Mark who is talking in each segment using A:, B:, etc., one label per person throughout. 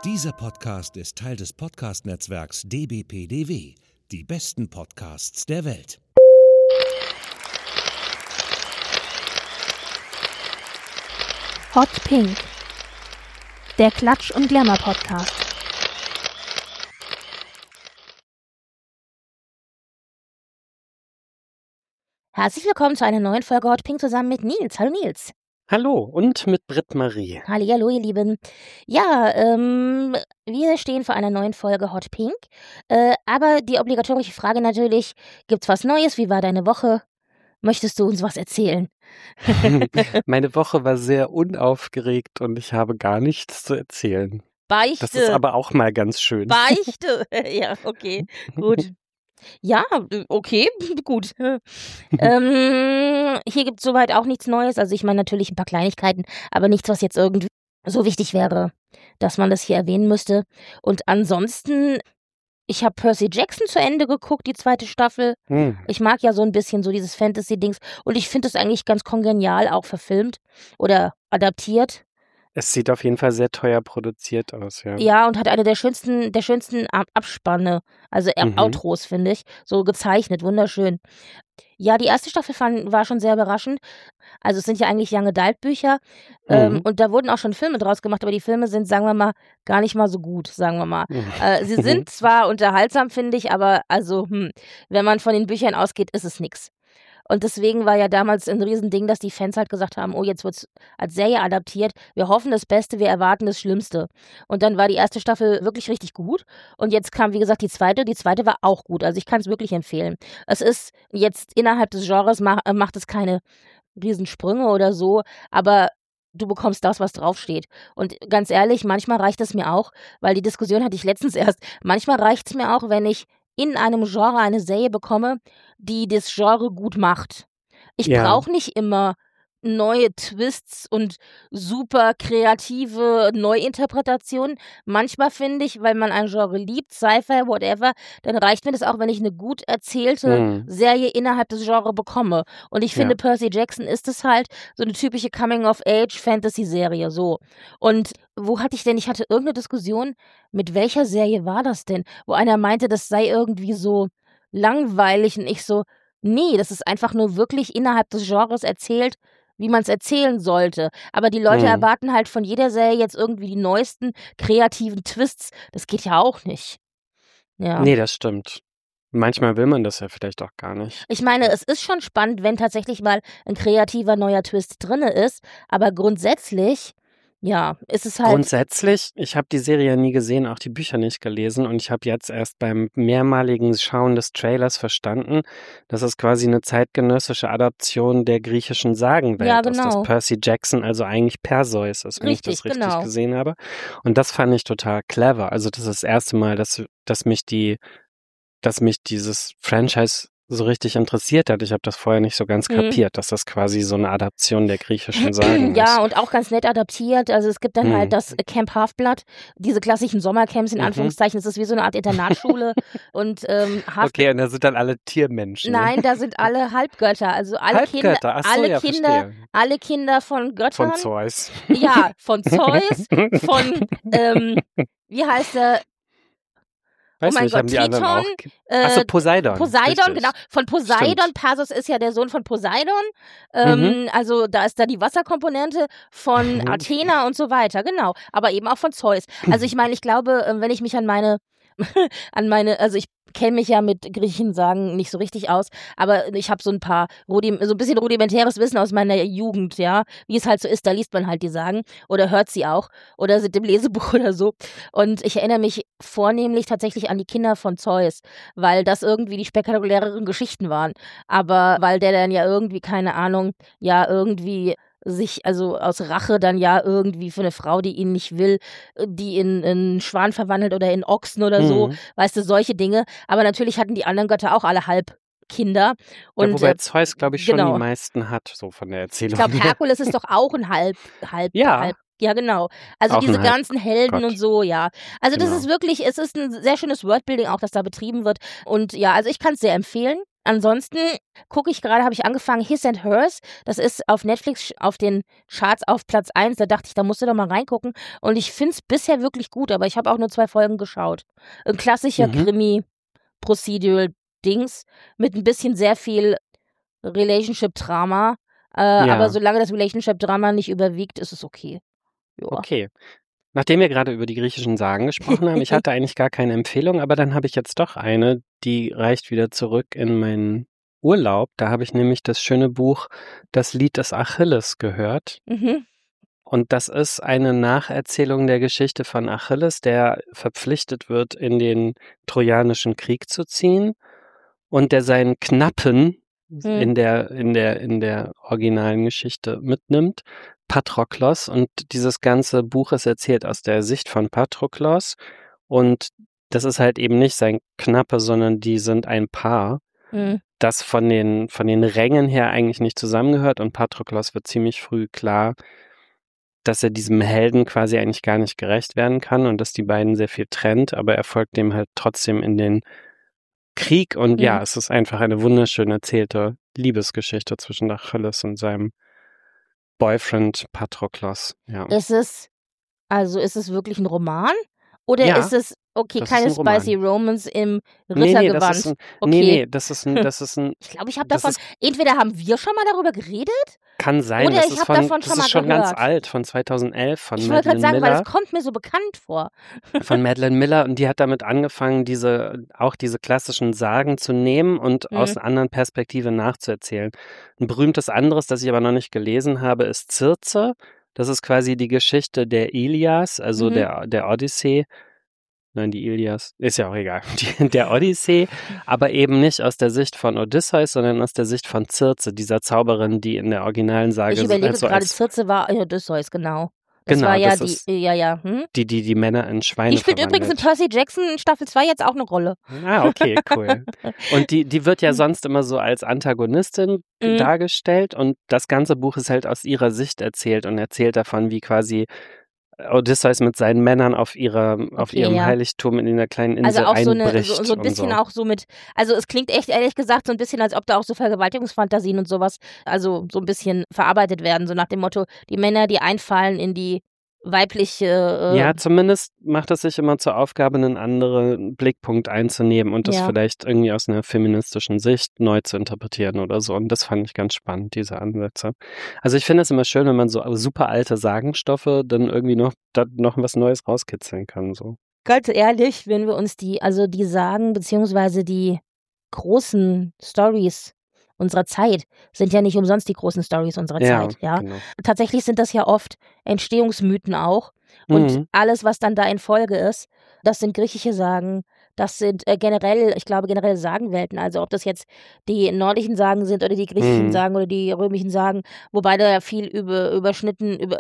A: Dieser Podcast ist Teil des Podcast-Netzwerks dbpdw, die besten Podcasts der Welt.
B: Hot Pink, der Klatsch- und Glamour-Podcast. Herzlich willkommen zu einer neuen Folge Hot Pink zusammen mit Nils. Hallo Nils.
C: Hallo und mit Britt-Marie.
B: Hallihallo, ihr Lieben. Ja, wir stehen vor einer neuen Folge Hot Pink. Aber die obligatorische Frage natürlich, gibt's was Neues? Wie war deine Woche? Möchtest du uns was erzählen?
C: Meine Woche war sehr unaufgeregt und ich habe gar nichts zu erzählen.
B: Beichte.
C: Das ist aber auch mal ganz schön.
B: Beichte. Ja, okay, gut. Ja, okay, gut. Hier gibt es soweit auch nichts Neues. Also ich meine natürlich ein paar Kleinigkeiten, aber nichts, was jetzt irgendwie so wichtig wäre, dass man das hier erwähnen müsste. Und ansonsten, ich habe Percy Jackson zu Ende geguckt, die 2. Staffel. Ich mag ja so ein bisschen so dieses Fantasy-Dings. Und ich finde es eigentlich ganz kongenial auch verfilmt oder adaptiert.
C: Es sieht auf jeden Fall sehr teuer produziert aus, ja.
B: Ja, und hat eine der schönsten Abspanne, also Outros, finde ich. So gezeichnet, wunderschön. Ja, die 1. Staffel war schon sehr überraschend. Also es sind ja eigentlich Young Adult Bücher und da wurden auch schon Filme draus gemacht, aber die Filme sind, sagen wir mal, gar nicht mal so gut, sagen wir mal. Sie sind zwar unterhaltsam, finde ich, aber also, wenn man von den Büchern ausgeht, ist es nix. Und deswegen war ja damals ein Riesending, dass die Fans halt gesagt haben, oh, jetzt wird es als Serie adaptiert. Wir hoffen das Beste, wir erwarten das Schlimmste. Und dann war die 1. Staffel wirklich richtig gut. Und jetzt kam, wie gesagt, die 2. Die 2. war auch gut. Also ich kann es wirklich empfehlen. Es ist jetzt innerhalb des Genres, macht es keine Riesensprünge oder so, aber du bekommst das, was draufsteht. Und ganz ehrlich, manchmal reicht es mir auch, weil die Diskussion hatte ich letztens erst, manchmal reicht es mir auch, wenn ich in einem Genre eine Serie bekomme, die das Genre gut macht. Ich brauche nicht immer neue Twists und super kreative Neuinterpretationen. Manchmal finde ich, weil man ein Genre liebt, Sci-Fi, whatever, dann reicht mir das auch, wenn ich eine gut erzählte Serie innerhalb des Genres bekomme. Und ich finde, Percy Jackson ist es halt so eine typische Coming-of-Age-Fantasy-Serie, so. Und ich hatte irgendeine Diskussion, mit welcher Serie war das denn? Wo einer meinte, das sei irgendwie so langweilig und ich so, nee, das ist einfach nur wirklich innerhalb des Genres erzählt, wie man es erzählen sollte. Aber die Leute erwarten halt von jeder Serie jetzt irgendwie die neuesten kreativen Twists. Das geht ja auch nicht. Ja.
C: Nee, das stimmt. Manchmal will man das ja vielleicht auch gar nicht.
B: Ich meine, es ist schon spannend, wenn tatsächlich mal ein kreativer neuer Twist drin ist. Aber grundsätzlich, ja, ist es halt.
C: Grundsätzlich, ich habe die Serie ja nie gesehen, auch die Bücher nicht gelesen und ich habe jetzt erst beim mehrmaligen Schauen des Trailers verstanden, dass es quasi eine zeitgenössische Adaption der griechischen Sagenwelt ist, dass Percy Jackson also eigentlich Perseus ist, wenn ich das richtig gesehen habe. Und das fand ich total clever. Also das ist das erste Mal, dass mich dieses Franchise so richtig interessiert hat. Ich habe das vorher nicht so ganz kapiert, dass das quasi so eine Adaption der griechischen Sagen ist.
B: Ja, und auch ganz nett adaptiert. Also es gibt dann halt das Camp Half-Blood, diese klassischen Sommercamps in Anführungszeichen. Es ist wie so eine Art Internatsschule. Und
C: okay, und da sind dann alle Tiermenschen.
B: Nein, da sind alle Halbgötter. Also alle Kinder, alle Kinder von Göttern.
C: Von Zeus.
B: Ja, von Zeus, von wie heißt er?
C: Weißt du, haben die anderen auch. Achso, Poseidon.
B: Poseidon, genau. Von Poseidon. Stimmt. Perseus ist ja der Sohn von Poseidon. Also da ist da die Wasserkomponente von Athena und so weiter. Genau. Aber eben auch von Zeus. Also ich meine, ich glaube, wenn ich mich an meine, also ich kenne mich ja mit griechischen Sagen nicht so richtig aus, aber ich habe so ein bisschen rudimentäres Wissen aus meiner Jugend, ja, wie es halt so ist, da liest man halt die Sagen oder hört sie auch oder sind im Lesebuch oder so und ich erinnere mich vornehmlich tatsächlich an die Kinder von Zeus, weil das irgendwie die spektakuläreren Geschichten waren, aber weil der dann ja irgendwie, keine Ahnung, ja irgendwie sich also aus Rache dann ja irgendwie für eine Frau, die ihn nicht will, die in Schwan verwandelt oder in Ochsen oder so, weißt du, solche Dinge. Aber natürlich hatten die anderen Götter auch alle Halbkinder. Und,
C: ja, wobei Zeus, glaube ich, schon die meisten hat, so von der Erzählung.
B: Ich glaube, Herkules ist doch auch ein halb. Ja, genau. Also
C: auch
B: diese ganzen Helden und so, ja. Also das ist wirklich, es ist ein sehr schönes Worldbuilding auch, das da betrieben wird. Und ja, also ich kann es sehr empfehlen. Ansonsten habe ich angefangen, His and Hers. Das ist auf Netflix auf den Charts auf Platz 1. Da dachte ich, da musst du doch mal reingucken. Und ich finde es bisher wirklich gut, aber ich habe auch nur 2 Folgen geschaut. Ein klassischer Krimi-Procedural-Dings mit ein bisschen sehr viel Relationship-Drama. Aber solange das Relationship-Drama nicht überwiegt, ist es okay. Joa.
C: Okay. Nachdem wir gerade über die griechischen Sagen gesprochen haben, ich hatte eigentlich gar keine Empfehlung, aber dann habe ich jetzt doch eine, die reicht wieder zurück in meinen Urlaub. Da habe ich nämlich das schöne Buch Das Lied des Achilles gehört. Und das ist eine Nacherzählung der Geschichte von Achilles, der verpflichtet wird, in den Trojanischen Krieg zu ziehen und der seinen Knappen in der originalen Geschichte mitnimmt, Patroklos, und dieses ganze Buch ist erzählt aus der Sicht von Patroklos und das ist halt eben nicht sein Knappe, sondern die sind ein Paar, das von den Rängen her eigentlich nicht zusammengehört und Patroklos wird ziemlich früh klar, dass er diesem Helden quasi eigentlich gar nicht gerecht werden kann und dass die beiden sehr viel trennt, aber er folgt dem halt trotzdem in den Krieg und ja, es ist einfach eine wunderschön erzählte Liebesgeschichte zwischen Achilles und seinem Boyfriend Patroklos. Ja.
B: Ist es wirklich ein Roman? Oder
C: Ja,
B: ist es, okay,
C: das
B: keine
C: ist ein Roman.
B: Spicy Romance im
C: Nee,
B: Rittergewand?
C: das ist ein
B: Ich glaube, entweder haben wir schon mal darüber geredet,
C: kann sein,
B: oder ich habe davon schon mal
C: schon ganz
B: gehört.
C: alt, von 2011, von
B: Ich wollte gerade
C: Madeline
B: sagen, weil
C: Miller.
B: es kommt mir so bekannt vor.
C: Von Madeline Miller und die hat damit angefangen, diese klassischen Sagen zu nehmen und aus einer anderen Perspektive nachzuerzählen. Ein berühmtes anderes, das ich aber noch nicht gelesen habe, ist Circe. Das ist quasi die Geschichte der Ilias, also der Odyssee. Nein, die Ilias, ist ja auch egal. Der Odyssee, aber eben nicht aus der Sicht von Odysseus, sondern aus der Sicht von Circe, dieser Zauberin, die in der originalen Sage
B: Ich überlege gerade, Circe war Odysseus, genau. Das
C: Genau,
B: war ja
C: das
B: die,
C: die Männer in Schweine
B: die spielt übrigens in Percy Jackson in Staffel 2 jetzt auch eine Rolle.
C: Ah, okay, cool. Und die wird ja sonst immer so als Antagonistin dargestellt und das ganze Buch ist halt aus ihrer Sicht erzählt und erzählt davon, wie quasi Odysseus mit seinen Männern auf ihrem Heiligtum in einer kleinen Insel
B: also auch
C: einbricht.
B: so ein bisschen auch so mit, also es klingt echt ehrlich gesagt so ein bisschen, als ob da auch so Vergewaltigungsfantasien und sowas, also so ein bisschen verarbeitet werden, so nach dem Motto, die Männer, die einfallen in die weibliche...
C: Ja, zumindest macht es sich immer zur Aufgabe, einen anderen Blickpunkt einzunehmen und das vielleicht irgendwie aus einer feministischen Sicht neu zu interpretieren oder so. Und das fand ich ganz spannend, diese Ansätze. Also ich finde es immer schön, wenn man so super alte Sagenstoffe dann irgendwie noch was Neues rauskitzeln kann. So.
B: Ganz ehrlich, wenn wir uns die Sagen, beziehungsweise die großen Stories unserer Zeit sind ja nicht umsonst die großen Stories unserer Zeit, ja.
C: Genau.
B: Tatsächlich sind das ja oft Entstehungsmythen auch und alles, was dann da in Folge ist, das sind griechische Sagen, das sind generell Sagenwelten, also ob das jetzt die nordischen Sagen sind oder die griechischen Sagen oder die römischen Sagen, wobei da ja viel Überschnitt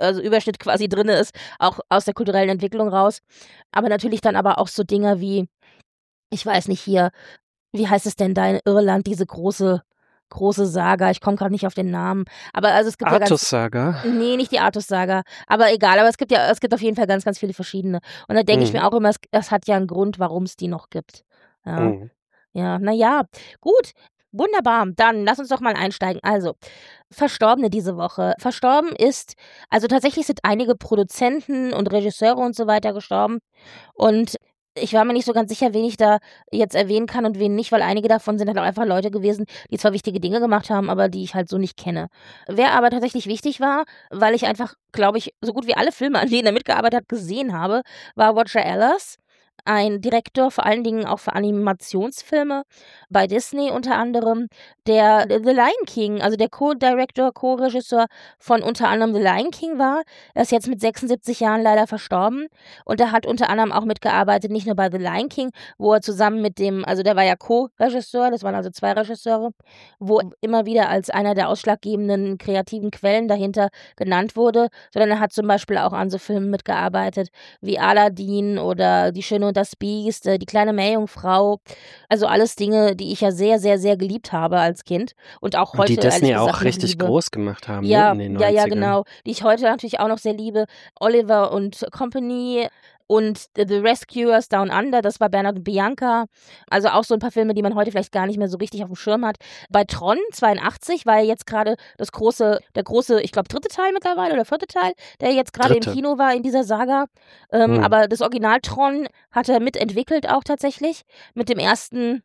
B: quasi drin ist, auch aus der kulturellen Entwicklung raus, aber natürlich dann aber auch so Dinger wie, ich weiß nicht hier, wie heißt es denn da in Irland, diese große Saga, ich komme gerade nicht auf den Namen, aber also es gibt
C: Artus-Saga?
B: Nee, nicht die Artus-Saga, aber egal, aber es gibt auf jeden Fall ganz, ganz viele verschiedene und da denke ich mir auch immer, es hat ja einen Grund, warum es die noch gibt. Ja, ja, naja, gut, wunderbar, dann lass uns doch mal einsteigen. Also, Verstorbene diese Woche. Verstorben ist, also tatsächlich sind einige Produzenten und Regisseure und so weiter gestorben und ich war mir nicht so ganz sicher, wen ich da jetzt erwähnen kann und wen nicht, weil einige davon sind halt auch einfach Leute gewesen, die zwar wichtige Dinge gemacht haben, aber die ich halt so nicht kenne. Wer aber tatsächlich wichtig war, weil ich einfach, glaube ich, so gut wie alle Filme, an denen er mitgearbeitet hat, gesehen habe, war Roger Allers, ein Direktor, vor allen Dingen auch für Animationsfilme, bei Disney unter anderem, der The Lion King, also der Co-Director, Co-Regisseur von unter anderem The Lion King war. Er ist jetzt mit 76 Jahren leider verstorben und er hat unter anderem auch mitgearbeitet, nicht nur bei The Lion King, wo er zusammen mit dem, also der war ja Co-Regisseur, das waren also 2 Regisseure, wo immer wieder als einer der ausschlaggebenden kreativen Quellen dahinter genannt wurde, sondern er hat zum Beispiel auch an so Filmen mitgearbeitet wie Aladdin oder Die Schöne und das Biest, Die kleine Meerjungfrau, also alles Dinge, die ich ja sehr, sehr, sehr geliebt habe als Kind und auch heute,
C: die Disney
B: ehrlich gesagt,
C: auch richtig
B: liebe.
C: groß gemacht haben,
B: Ja,
C: in den 90ern.
B: ja, genau, die ich heute natürlich auch noch sehr liebe, Oliver und Company Und The Rescuers Down Under, das war Bernhard und Bianca. Also auch so ein paar Filme, die man heute vielleicht gar nicht mehr so richtig auf dem Schirm hat. Bei Tron 82 war ja jetzt gerade der große, ich glaube 3. Teil mittlerweile oder 4. Teil, der jetzt gerade im Kino war in dieser Saga. Aber das Original Tron hat er mitentwickelt auch tatsächlich. Mit der ersten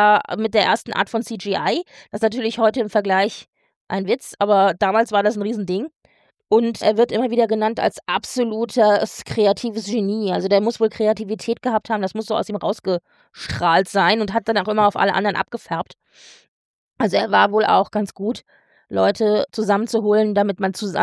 B: Art von CGI. Das ist natürlich heute im Vergleich ein Witz, aber damals war das ein Riesending. Und er wird immer wieder genannt als absolutes kreatives Genie. Also der muss wohl Kreativität gehabt haben, das muss so aus ihm rausgestrahlt sein und hat dann auch immer auf alle anderen abgefärbt. Also er war wohl auch ganz gut, Leute zusammenzuholen, damit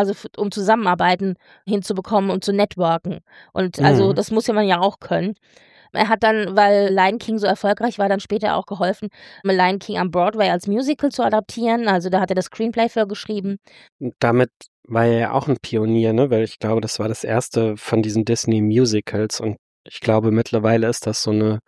B: um Zusammenarbeiten hinzubekommen und zu networken. Und also das muss ja man ja auch können. Er hat dann, weil Lion King so erfolgreich war, dann später auch geholfen, Lion King am Broadway als Musical zu adaptieren. Also da hat er das Screenplay für geschrieben.
C: Damit war er ja auch ein Pionier, ne? Weil ich glaube, das war das erste von diesen Disney-Musicals und ich glaube, mittlerweile ist das so eine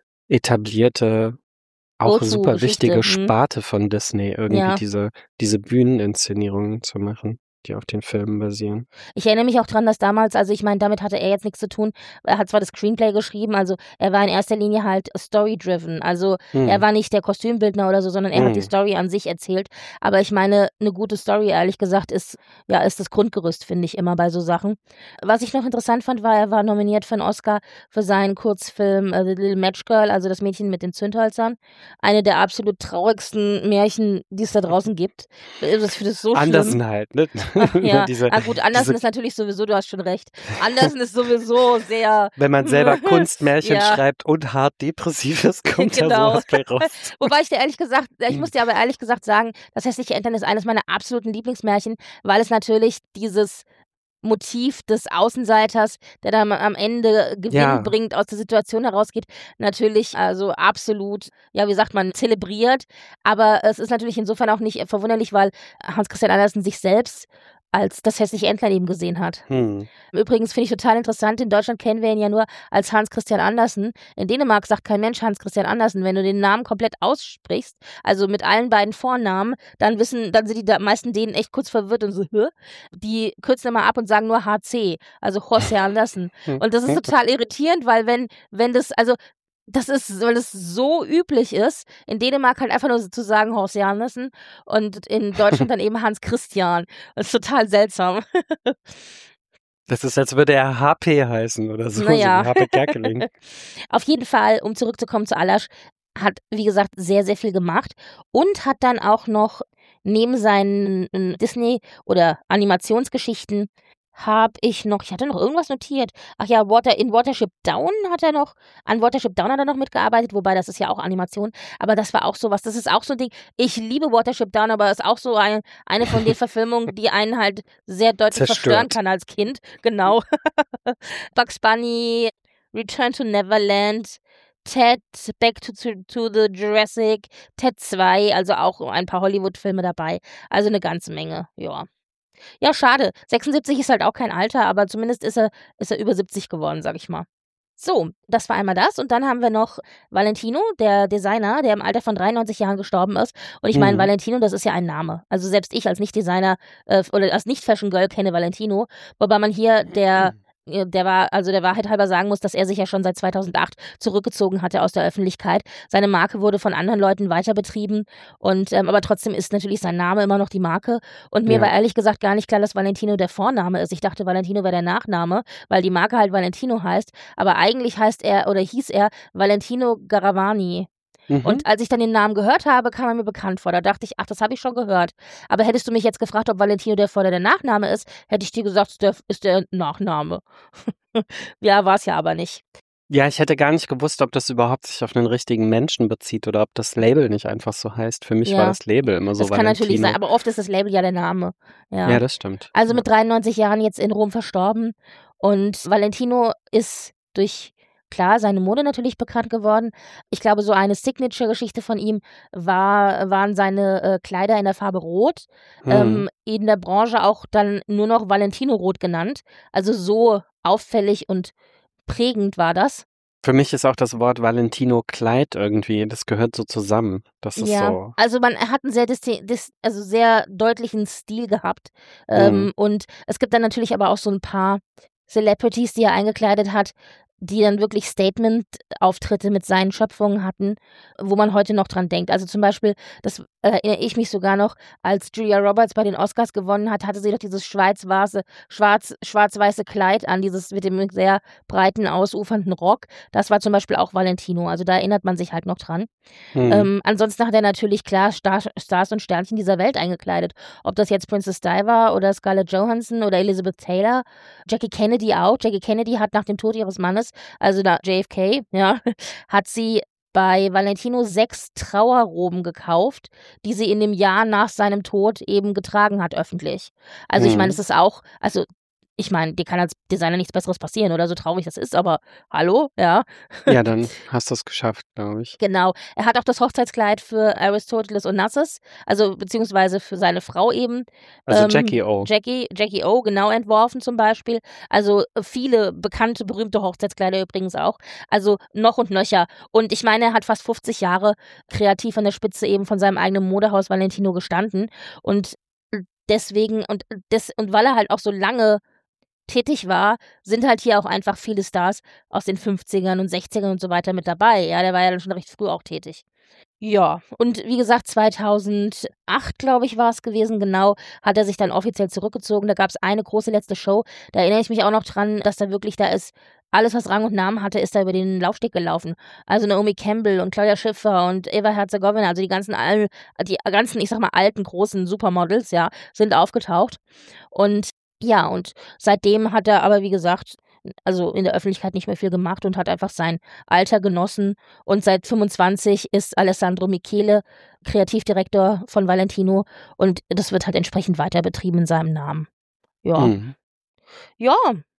C: etablierte, auch super wichtige Sparte von Disney, irgendwie diese Bühneninszenierungen zu machen, die auf den Filmen basieren.
B: Ich erinnere mich auch dran, dass damals, also ich meine, damit hatte er jetzt nichts zu tun. Er hat zwar das Screenplay geschrieben, also er war in erster Linie halt story-driven. Also er war nicht der Kostümbildner oder so, sondern er hat die Story an sich erzählt. Aber ich meine, eine gute Story, ehrlich gesagt, ist das Grundgerüst, finde ich, immer bei so Sachen. Was ich noch interessant fand, war, er war nominiert für einen Oscar für seinen Kurzfilm The Little Match Girl, also das Mädchen mit den Zündhölzern. Eine der absolut traurigsten Märchen, die es da draußen gibt. Das finde ich so schlimm.
C: Andersen halt, ne?
B: Ja, gut, Andersen ist natürlich sowieso, du hast schon recht. Andersen ist sowieso sehr...
C: Wenn man selber Kunstmärchen schreibt und hart depressiv ist, kommt da sowas bei raus.
B: Wobei ich muss dir aber ehrlich gesagt sagen, das hässliche Entlein ist eines meiner absoluten Lieblingsmärchen, weil es natürlich dieses Motiv des Außenseiters, der dann am Ende Gewinn bringt, aus der Situation herausgeht, natürlich also absolut, wie sagt man, zelebriert. Aber es ist natürlich insofern auch nicht verwunderlich, weil Hans Christian Andersen sich selbst als das hässliche Entlein eben gesehen hat. Übrigens finde ich total interessant, in Deutschland kennen wir ihn ja nur als Hans Christian Andersen. In Dänemark sagt kein Mensch Hans Christian Andersen. Wenn du den Namen komplett aussprichst, also mit allen beiden Vornamen, dann sind die meisten Dänen echt kurz verwirrt und so, hä? Die kürzen immer ab und sagen nur HC, also José Andersen. Und das ist total irritierend, weil wenn das, also das ist, weil es so üblich ist, in Dänemark halt einfach nur zu sagen Horst Janesen und in Deutschland dann eben Hans Christian. Das ist total seltsam.
C: Das ist, als würde er HP heißen oder so,
B: naja.
C: so HP Kerkeling.
B: Auf jeden Fall, um zurückzukommen zu Alasch, hat, wie gesagt, sehr, sehr viel gemacht und hat dann auch noch neben seinen Disney- oder Animationsgeschichten ich hatte noch irgendwas notiert. Ach ja, an Watership Down hat er noch mitgearbeitet, wobei das ist ja auch Animation, aber das war auch sowas, das ist auch so ein Ding, ich liebe Watership Down, aber es ist auch so eine von den Verfilmungen, die einen halt sehr deutlich verstören kann als Kind, genau. Bugs Bunny, Return to Neverland, Ted, Back to the Jurassic, Ted 2, also auch ein paar Hollywood-Filme dabei, also eine ganze Menge, ja. Ja, schade. 76 ist halt auch kein Alter, aber zumindest ist er über 70 geworden, sag ich mal. So, das war einmal das. Und dann haben wir noch Valentino, der Designer, der im Alter von 93 Jahren gestorben ist. Und ich meine, Valentino, das ist ja ein Name. Also selbst ich als Nicht-Designer oder als Nicht-Fashion-Girl kenne Valentino. Wobei man hier der Wahrheit halber sagen muss, dass er sich ja schon seit 2008 zurückgezogen hatte aus der Öffentlichkeit. Seine Marke wurde von anderen Leuten weiter betrieben und aber trotzdem ist natürlich sein Name immer noch die Marke. Und mir war ehrlich gesagt gar nicht klar, dass Valentino der Vorname ist. Ich dachte, Valentino wäre der Nachname, weil die Marke halt Valentino heißt. Aber eigentlich hieß er Valentino Garavani. Und als ich dann den Namen gehört habe, kam er mir bekannt vor. Da dachte ich, ach, das habe ich schon gehört. Aber hättest du mich jetzt gefragt, ob Valentino der Vor- oder der Nachname ist, hätte ich dir gesagt, das ist der Nachname. Ja, war es ja aber nicht.
C: Ja, ich hätte gar nicht gewusst, ob das überhaupt sich auf einen richtigen Menschen bezieht oder ob das Label nicht einfach so heißt. Für mich war das Label immer so Valentino. Das kann natürlich sein,
B: aber oft ist das Label ja der Name.
C: Ja, das stimmt.
B: Also mit 93 Jahren jetzt in Rom verstorben. Und Valentino ist durch seine Mode natürlich bekannt geworden. Ich glaube, so eine Signature-Geschichte von ihm waren seine Kleider in der Farbe Rot. In der Branche auch dann nur noch Valentino-Rot genannt. Also so auffällig und prägend war das.
C: Für mich ist auch das Wort Valentino-Kleid irgendwie, das gehört so zusammen. Das ist so.
B: Also er hat einen sehr deutlichen Stil gehabt. Und es gibt dann natürlich aber auch so ein paar Celebrities, die er eingekleidet hat, die dann wirklich Statement-Auftritte mit seinen Schöpfungen hatten, wo man heute noch dran denkt. Also zum Beispiel, das erinnere ich mich sogar noch, als Julia Roberts bei den Oscars gewonnen hat, hatte sie doch dieses schwarz-weiße Kleid an, dieses mit dem sehr breiten, ausufernden Rock. Das war zum Beispiel auch Valentino. Also da erinnert man sich halt noch dran. Ansonsten hat er natürlich klar Stars und Sternchen dieser Welt eingekleidet. Ob das jetzt Princess Di war oder Scarlett Johansson oder Elizabeth Taylor, Jackie Kennedy auch. Jackie Kennedy hat nach dem Tod ihres Mannes, also da JFK, ja, hat sie bei Valentino 6 Trauerroben gekauft, die sie in dem Jahr nach seinem Tod eben getragen hat, öffentlich. Also ich meine, es ist auch, also ich meine, dir kann als Designer nichts Besseres passieren oder so traurig das ist, aber hallo, ja.
C: Ja, dann hast du es geschafft, glaube ich.
B: Genau. Er hat auch das Hochzeitskleid für Aristoteles Onassis, also beziehungsweise für seine Frau eben.
C: Also Jackie O.
B: Jackie O, genau, entworfen zum Beispiel. Also viele bekannte, berühmte Hochzeitskleider übrigens auch. Also noch und nöcher. Und ich meine, er hat fast 50 Jahre kreativ an der Spitze eben von seinem eigenen Modehaus Valentino gestanden. Und deswegen, und weil er halt auch so lange tätig war, sind halt hier auch einfach viele Stars aus den 50ern und 60ern und so weiter mit dabei. Ja, der war ja dann schon recht früh auch tätig. Ja, und wie gesagt, 2008, glaube ich, war es gewesen, genau, hat er sich dann offiziell zurückgezogen. Da gab es eine große letzte Show. Da erinnere ich mich auch noch dran, dass da wirklich, da ist alles, was Rang und Namen hatte, ist da über den Laufsteg gelaufen. Also Naomi Campbell und Claudia Schiffer und Eva Herzegowina, also die ganzen, ich sag mal, alten, großen Supermodels, ja, sind aufgetaucht. Und ja, und seitdem hat er aber, wie gesagt, also in der Öffentlichkeit nicht mehr viel gemacht und hat einfach sein Alter genossen. Und seit 25 ist Alessandro Michele Kreativdirektor von Valentino und das wird halt entsprechend weiter betrieben in seinem Namen. Ja. Ja,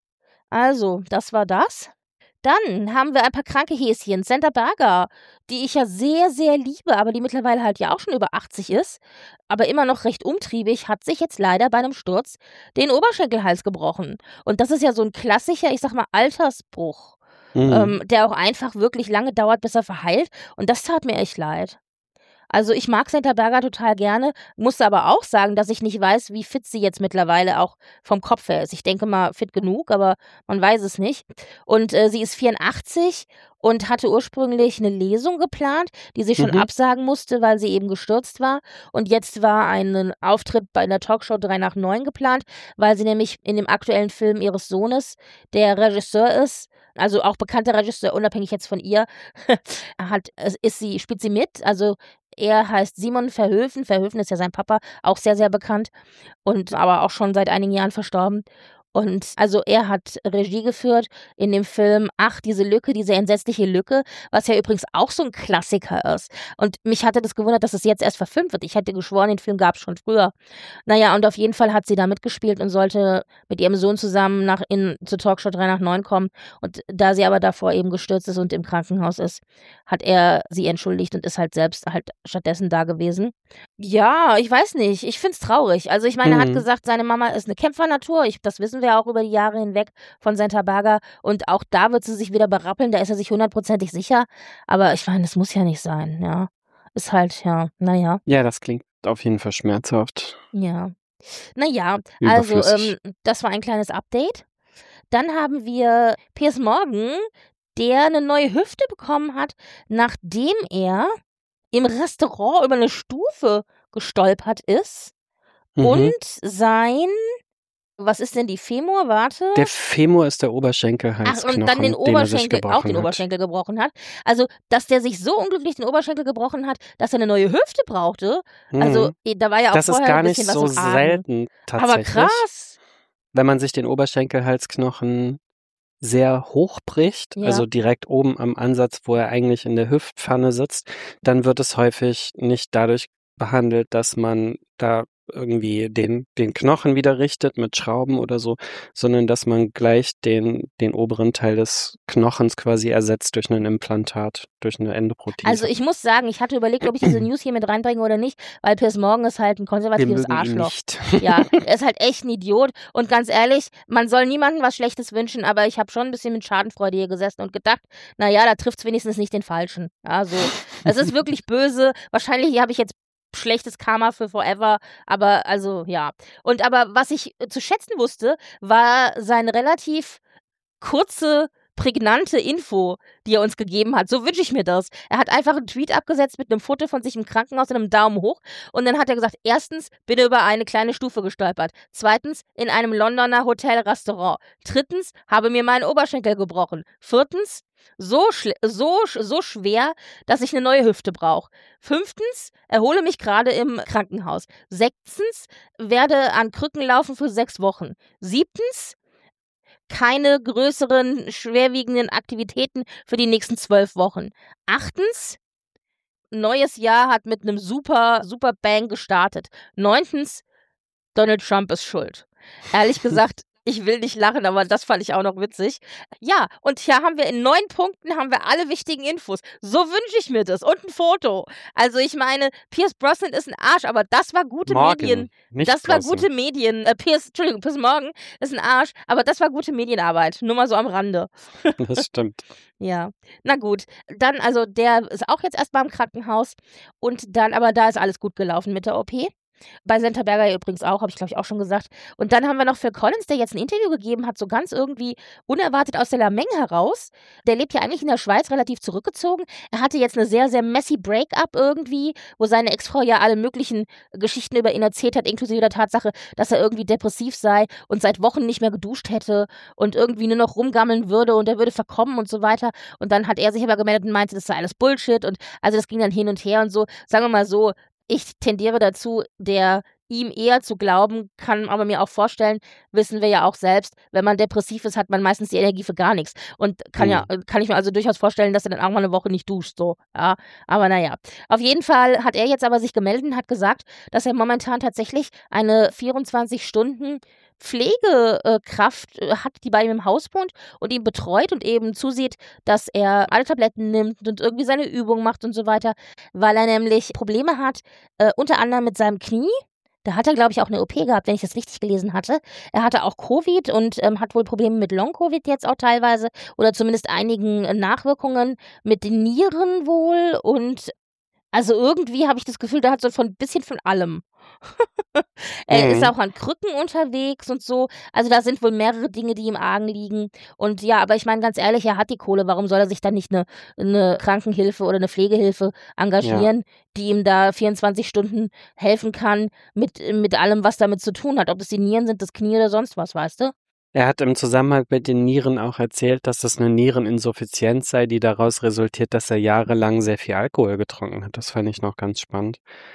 B: also, das war das. Dann haben wir ein paar kranke Häschen. Senta Berger, die ich ja sehr, sehr liebe, aber die mittlerweile halt ja auch schon über 80 ist, aber immer noch recht umtriebig, hat sich jetzt leider bei einem Sturz den Oberschenkelhals gebrochen. Und das ist ja so ein klassischer, ich sag mal, Altersbruch, der auch einfach wirklich lange dauert, bis er verheilt. Und das tat mir echt leid. Also ich mag Senta Berger total gerne, musste aber auch sagen, dass ich nicht weiß, wie fit sie jetzt mittlerweile auch vom Kopf her ist. Ich denke mal fit genug, aber man weiß es nicht. Und sie ist 84 und hatte ursprünglich eine Lesung geplant, die sie schon absagen musste, weil sie eben gestürzt war. Und jetzt war ein Auftritt bei einer Talkshow 3 nach 9 geplant, weil sie nämlich in dem aktuellen Film ihres Sohnes, der Regisseur ist, also auch bekannter Regisseur, unabhängig jetzt von ihr, spielt sie mit. Also er heißt Simon Verhoeven. Verhoeven ist ja sein Papa, auch sehr, sehr bekannt und aber auch schon seit einigen Jahren verstorben. Und also er hat Regie geführt in dem Film Ach, diese Lücke, diese entsetzliche Lücke, was ja übrigens auch so ein Klassiker ist. Und mich hatte das gewundert, dass es jetzt erst verfilmt wird. Ich hätte geschworen, den Film gab es schon früher. Naja, und auf jeden Fall hat sie da mitgespielt und sollte mit ihrem Sohn zusammen zur Talkshow 3 nach 9 kommen. Und da sie aber davor eben gestürzt ist und im Krankenhaus ist, hat er sie entschuldigt und ist halt selbst halt stattdessen da gewesen. Ja, ich weiß nicht. Ich find's traurig. Also ich meine, er hat gesagt, seine Mama ist eine Kämpfernatur. Das wissen wir auch über die Jahre hinweg von Senta Berger. Und auch da wird sie sich wieder berappeln. Da ist er sich 100%ig sicher. Aber ich meine, das muss ja nicht sein, ja. Ist halt, ja, naja.
C: Ja, das klingt auf jeden Fall schmerzhaft.
B: Ja. Naja, also das war ein kleines Update. Dann haben wir Piers Morgan, der eine neue Hüfte bekommen hat, nachdem er im Restaurant über eine Stufe gestolpert ist und was ist denn die Femur? Warte.
C: Der Femur ist der Oberschenkelhalsknochen,
B: und dann den Oberschenkel
C: den
B: gebrochen hat. Also, dass der sich so unglücklich den Oberschenkel gebrochen hat, dass er eine neue Hüfte brauchte. Also, da war ja auch
C: das
B: vorher
C: ist gar
B: ein bisschen
C: nicht so
B: was im Argen.
C: selten tatsächlich.
B: Aber krass.
C: Wenn man sich den Oberschenkelhalsknochen sehr hoch bricht, also direkt oben am Ansatz, wo er eigentlich in der Hüftpfanne sitzt, dann wird es häufig nicht dadurch behandelt, dass man da irgendwie den Knochen wieder richtet mit Schrauben oder so, sondern dass man gleich den oberen Teil des Knochens quasi ersetzt durch ein Implantat, durch eine Endoprothese.
B: Also ich muss sagen, ich hatte überlegt, ob ich diese News hier mit reinbringe oder nicht, weil Piers Morgan ist halt ein konservatives Arschloch. Ja, er ist halt echt ein Idiot und ganz ehrlich, man soll niemandem was Schlechtes wünschen, aber ich habe schon ein bisschen mit Schadenfreude hier gesessen und gedacht, naja, da trifft es wenigstens nicht den Falschen. Also, es ist wirklich böse. Wahrscheinlich habe ich jetzt schlechtes Karma für Forever, aber also ja. Aber was ich zu schätzen wusste, war seine relativ kurze, prägnante Info, die er uns gegeben hat. So wünsche ich mir das. Er hat einfach einen Tweet abgesetzt mit einem Foto von sich im Krankenhaus und einem Daumen hoch und dann hat er gesagt, erstens, bin über eine kleine Stufe gestolpert. Zweitens, in einem Londoner Hotel-Restaurant. Drittens, habe mir meinen Oberschenkel gebrochen. Viertens, so schwer, dass ich eine neue Hüfte brauche. Fünftens, erhole mich gerade im Krankenhaus. Sechstens, werde an Krücken laufen für 6 Wochen. Siebtens, keine größeren, schwerwiegenden Aktivitäten für die nächsten 12 Wochen. Achtens, neues Jahr hat mit einem super Bang gestartet. Neuntens, Donald Trump ist schuld. Ehrlich gesagt, ich will nicht lachen, aber das fand ich auch noch witzig. Ja, und hier haben wir in 9 Punkten haben wir alle wichtigen Infos. So wünsche ich mir das. Und ein Foto. Also ich meine, Pierce Brosnan ist ein Arsch, aber das war gute Medien. Das war gute Medien. Pierce Morgan ist ein Arsch, aber das war gute Medienarbeit. Nur mal so am Rande.
C: Das stimmt.
B: Ja, na gut. Dann, also der ist auch jetzt erst mal im Krankenhaus. Und dann, aber da ist alles gut gelaufen mit der OP. Bei Senta Berger übrigens auch, habe ich glaube ich auch schon gesagt. Und dann haben wir noch Phil Collins, der jetzt ein Interview gegeben hat, so ganz irgendwie unerwartet aus der Lameng heraus. Der lebt ja eigentlich in der Schweiz, relativ zurückgezogen. Er hatte jetzt eine sehr, sehr messy Break-up irgendwie, wo seine Ex-Frau ja alle möglichen Geschichten über ihn erzählt hat, inklusive der Tatsache, dass er irgendwie depressiv sei und seit Wochen nicht mehr geduscht hätte und irgendwie nur noch rumgammeln würde und er würde verkommen und so weiter. Und dann hat er sich aber gemeldet und meinte, das sei alles Bullshit und also das ging dann hin und her und so. Sagen wir mal so, ich tendiere dazu, ihm eher zu glauben, kann aber mir auch vorstellen, wissen wir ja auch selbst, wenn man depressiv ist, hat man meistens die Energie für gar nichts. Und kann ich mir also durchaus vorstellen, dass er dann auch mal eine Woche nicht duscht, so, ja. Aber naja. Auf jeden Fall hat er jetzt aber sich gemeldet und hat gesagt, dass er momentan tatsächlich eine 24-Stunden Pflegekraft hat, die bei ihm im Haus wohnt und ihn betreut und eben zusieht, dass er alle Tabletten nimmt und irgendwie seine Übungen macht und so weiter, weil er nämlich Probleme hat, unter anderem mit seinem Knie. Da hat er, glaube ich, auch eine OP gehabt, wenn ich das richtig gelesen hatte. Er hatte auch Covid und hat wohl Probleme mit Long-Covid jetzt auch teilweise oder zumindest einigen Nachwirkungen mit den Nieren wohl und also irgendwie habe ich das Gefühl, der hat so ein bisschen von allem. Er ist auch an Krücken unterwegs und so. Also da sind wohl mehrere Dinge, die im Argen liegen. Und ja, aber ich meine ganz ehrlich, er hat die Kohle. Warum soll er sich dann nicht eine Krankenhilfe oder eine Pflegehilfe engagieren, die ihm da 24 Stunden helfen kann mit allem, was damit zu tun hat? Ob es die Nieren sind, das Knie oder sonst was, weißt du?
C: Er hat im Zusammenhang mit den Nieren auch erzählt, dass das eine Niereninsuffizienz sei, die daraus resultiert, dass er jahrelang sehr viel Alkohol getrunken hat. Das fand ich noch ganz spannend.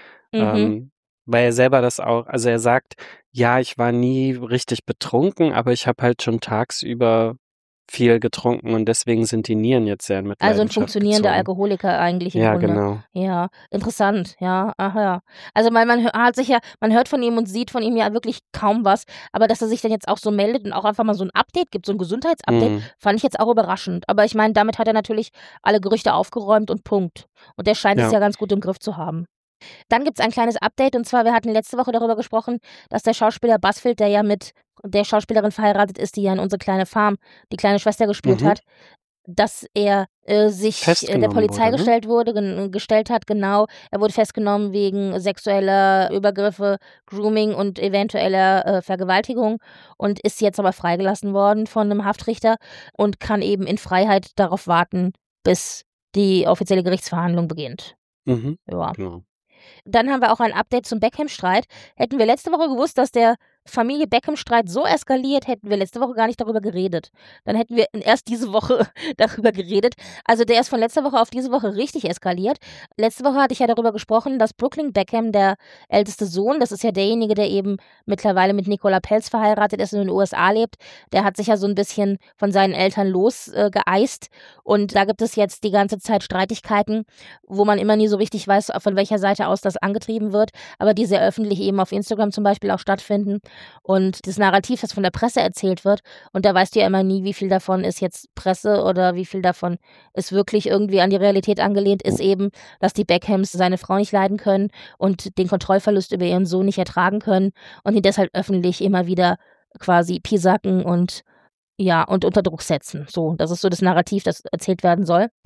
C: Weil er selber das auch, also er sagt, ja, ich war nie richtig betrunken, aber ich habe halt schon tagsüber viel getrunken und deswegen sind die Nieren jetzt sehr in Mitleidenschaft
B: Also ein funktionierender
C: gezogen.
B: Alkoholiker eigentlich im
C: Ja,
B: Grunde.
C: genau.
B: Ja, interessant, ja, ach ja. Also man hört von ihm und sieht von ihm ja wirklich kaum was, aber dass er sich dann jetzt auch so meldet und auch einfach mal so ein Update gibt, so ein Gesundheitsupdate, fand ich jetzt auch überraschend. Aber ich meine, damit hat er natürlich alle Gerüchte aufgeräumt und Punkt. Und der scheint es ja ganz gut im Griff zu haben. Dann gibt es ein kleines Update und zwar, wir hatten letzte Woche darüber gesprochen, dass der Schauspieler Busfield, der ja mit der Schauspielerin verheiratet ist, die ja in Unsere kleine Farm die kleine Schwester gespielt hat, dass er sich der Polizei gestellt hat, genau. Er wurde festgenommen wegen sexueller Übergriffe, Grooming und eventueller Vergewaltigung und ist jetzt aber freigelassen worden von einem Haftrichter und kann eben in Freiheit darauf warten, bis die offizielle Gerichtsverhandlung beginnt. Ja.
C: Genau.
B: Dann haben wir auch ein Update zum Beckham-Streit. Hätten wir letzte Woche gewusst, dass der Familie Beckham-Streit so eskaliert, hätten wir letzte Woche gar nicht darüber geredet. Dann hätten wir erst diese Woche darüber geredet. Also der ist von letzter Woche auf diese Woche richtig eskaliert. Letzte Woche hatte ich ja darüber gesprochen, dass Brooklyn Beckham, der älteste Sohn, das ist ja derjenige, der eben mittlerweile mit Nicola Peltz verheiratet ist und in den USA lebt, der hat sich ja so ein bisschen von seinen Eltern losgeeist. Und da gibt es jetzt die ganze Zeit Streitigkeiten, wo man immer nie so richtig weiß, von welcher Seite aus das angetrieben wird, aber die sehr öffentlich eben auf Instagram zum Beispiel auch stattfinden. Und das Narrativ, das von der Presse erzählt wird, und da weißt du ja immer nie, wie viel davon ist jetzt Presse oder wie viel davon ist wirklich irgendwie an die Realität angelehnt, ist eben, dass die Beckhams seine Frau nicht leiden können und den Kontrollverlust über ihren Sohn nicht ertragen können und ihn deshalb öffentlich immer wieder quasi piesacken und unter Druck setzen. So, das ist so das Narrativ, das erzählt werden soll.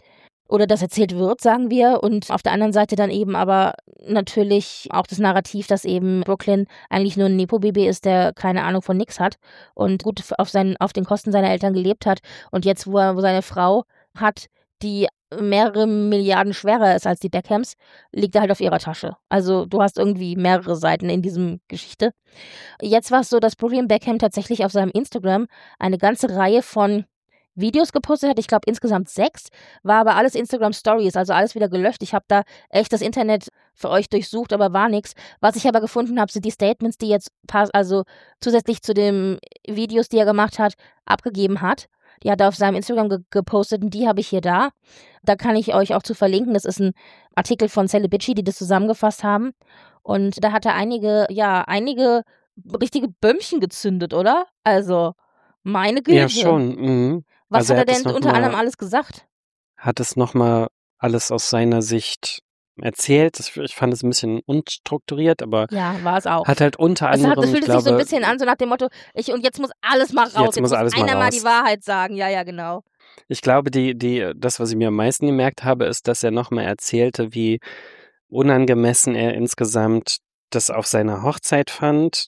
B: oder das erzählt wird, sagen wir. Und auf der anderen Seite dann eben aber natürlich auch das Narrativ, dass eben Brooklyn eigentlich nur ein Nepo-Baby ist, der keine Ahnung von nix hat und gut auf den Kosten seiner Eltern gelebt hat. Und jetzt, wo seine Frau hat, die mehrere Milliarden schwerer ist als die Beckhams, liegt er halt auf ihrer Tasche. Also du hast irgendwie mehrere Seiten in diesem Geschichte. Jetzt war es so, dass Brooklyn Beckham tatsächlich auf seinem Instagram eine ganze Reihe von Videos gepostet hat. Ich glaube insgesamt 6, war aber alles Instagram Stories, also alles wieder gelöscht. Ich habe da echt das Internet für euch durchsucht, aber war nichts. Was ich aber gefunden habe, sind die Statements, die jetzt also zusätzlich zu den Videos, die er gemacht hat, abgegeben hat. Die hat er auf seinem Instagram gepostet und die habe ich hier da. Da kann ich euch auch zu verlinken. Das ist ein Artikel von Celebici, die das zusammengefasst haben. Und da hat er einige richtige Bömmchen gezündet, oder? Also, meine Güte.
C: Ja, schon. Mhm.
B: Was hat er denn unter anderem alles gesagt?
C: Hat es nochmal alles aus seiner Sicht erzählt. Ich fand es ein bisschen unstrukturiert, aber
B: ja, war es auch.
C: Hat halt unter anderem,
B: das fühlt sich so ein bisschen an, so nach dem Motto, und jetzt muss alles mal raus, jetzt muss einer mal die Wahrheit sagen. Ja, genau.
C: Ich glaube, das, was ich mir am meisten gemerkt habe, ist, dass er nochmal erzählte, wie unangemessen er insgesamt das auf seiner Hochzeit fand,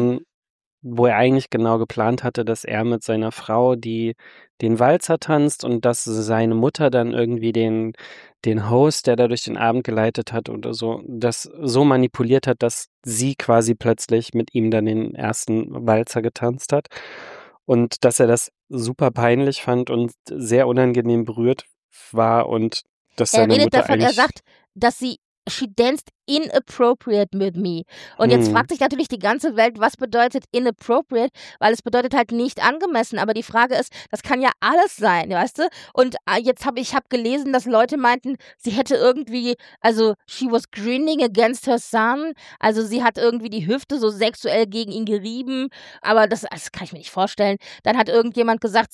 C: wo er eigentlich genau geplant hatte, dass er mit seiner Frau den Walzer tanzt und dass seine Mutter dann irgendwie den Host, der da durch den Abend geleitet hat oder so, das so manipuliert hat, dass sie quasi plötzlich mit ihm dann den ersten Walzer getanzt hat und dass er das super peinlich fand und sehr unangenehm berührt war und dass seine Mutter
B: er sagt, dass she danced inappropriate with me. Und jetzt fragt sich natürlich die ganze Welt, was bedeutet inappropriate, weil es bedeutet halt nicht angemessen, aber die Frage ist, das kann ja alles sein, weißt du? Und jetzt habe ich gelesen, dass Leute meinten, sie hätte irgendwie, also she was grinning against her son, also sie hat irgendwie die Hüfte so sexuell gegen ihn gerieben, aber das kann ich mir nicht vorstellen. Dann hat irgendjemand gesagt,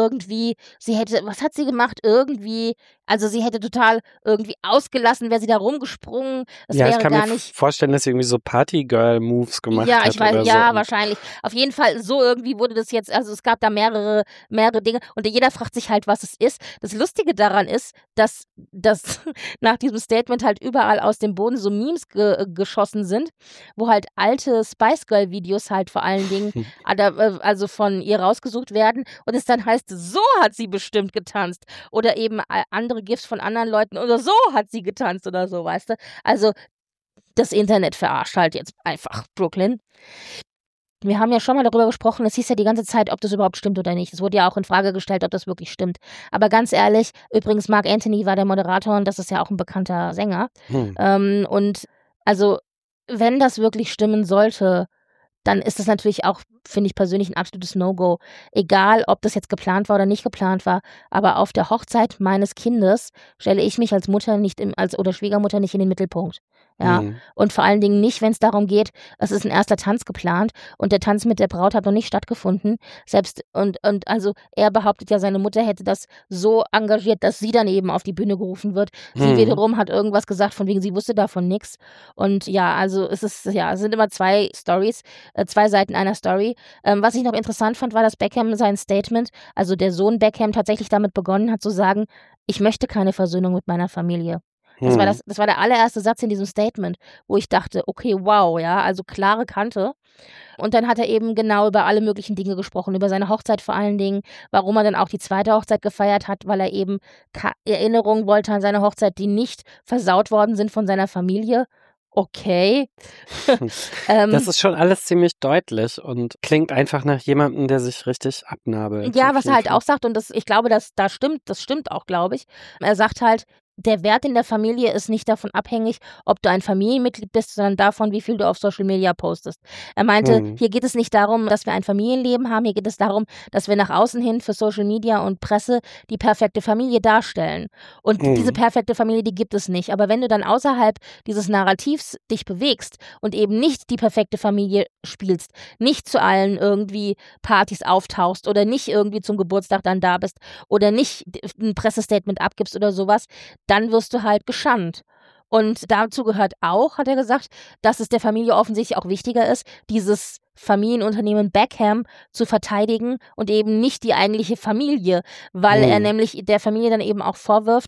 B: was hat sie gemacht? Also sie hätte total irgendwie ausgelassen, wäre sie da rumgesprungen.
C: Ich kann mir vorstellen, dass sie irgendwie so Partygirl-Moves gemacht hat.
B: Ja, ich weiß, ja,
C: so.
B: Wahrscheinlich. Auf jeden Fall, so irgendwie wurde das jetzt, also es gab da mehrere Dinge und jeder fragt sich halt, was es ist. Das Lustige daran ist, dass nach diesem Statement halt überall aus dem Boden so Memes geschossen sind, wo halt alte Spice Girl-Videos halt vor allen Dingen also von ihr rausgesucht werden und es dann heißt, so hat sie bestimmt getanzt oder eben andere GIFs von anderen Leuten oder so hat sie getanzt oder so, weißt du? Also das Internet verarscht halt jetzt einfach Brooklyn. Wir haben ja schon mal darüber gesprochen, es hieß ja die ganze Zeit, ob das überhaupt stimmt oder nicht. Es wurde ja auch in Frage gestellt, ob das wirklich stimmt. Aber ganz ehrlich, übrigens, Marc Anthony war der Moderator und das ist ja auch ein bekannter Sänger. Und also, wenn das wirklich stimmen sollte, dann ist das natürlich auch, finde ich persönlich, ein absolutes No-Go. Egal, ob das jetzt geplant war oder nicht geplant war, aber auf der Hochzeit meines Kindes stelle ich mich als Mutter oder Schwiegermutter nicht in den Mittelpunkt. Ja, und vor allen Dingen nicht, wenn es darum geht, es ist ein erster Tanz geplant und der Tanz mit der Braut hat noch nicht stattgefunden. Und also er behauptet ja, seine Mutter hätte das so engagiert, dass sie dann eben auf die Bühne gerufen wird. Sie wiederum hat irgendwas gesagt, von wegen, sie wusste davon nichts. Und ja, also es sind immer zwei Stories, zwei Seiten einer Story. Was ich noch interessant fand, war, dass Beckham sein Statement, also der Sohn Beckham, tatsächlich damit begonnen hat zu sagen, ich möchte keine Versöhnung mit meiner Familie. Das war der allererste Satz in diesem Statement, wo ich dachte, okay, wow, ja, also klare Kante. Und dann hat er eben genau über alle möglichen Dinge gesprochen, über seine Hochzeit vor allen Dingen, warum er dann auch die zweite Hochzeit gefeiert hat, weil er eben Erinnerungen wollte an seine Hochzeit, die nicht versaut worden sind von seiner Familie. Okay.
C: Das ist schon alles ziemlich deutlich und klingt einfach nach jemandem, der sich richtig abnabelt.
B: Ja, was er halt auch sagt, und ich glaube, das stimmt auch, glaube ich. Er sagt halt, der Wert in der Familie ist nicht davon abhängig, ob du ein Familienmitglied bist, sondern davon, wie viel du auf Social Media postest. Er meinte, hier geht es nicht darum, dass wir ein Familienleben haben, hier geht es darum, dass wir nach außen hin für Social Media und Presse die perfekte Familie darstellen. Und diese perfekte Familie, die gibt es nicht. Aber wenn du dann außerhalb dieses Narrativs dich bewegst und eben nicht die perfekte Familie spielst, nicht zu allen irgendwie Partys auftauchst oder nicht irgendwie zum Geburtstag dann da bist oder nicht ein Pressestatement abgibst oder sowas, dann wirst du halt geschandt. Und dazu gehört auch, hat er gesagt, dass es der Familie offensichtlich auch wichtiger ist, dieses Familienunternehmen Beckham zu verteidigen und eben nicht die eigentliche Familie, weil er nämlich der Familie dann eben auch vorwirft,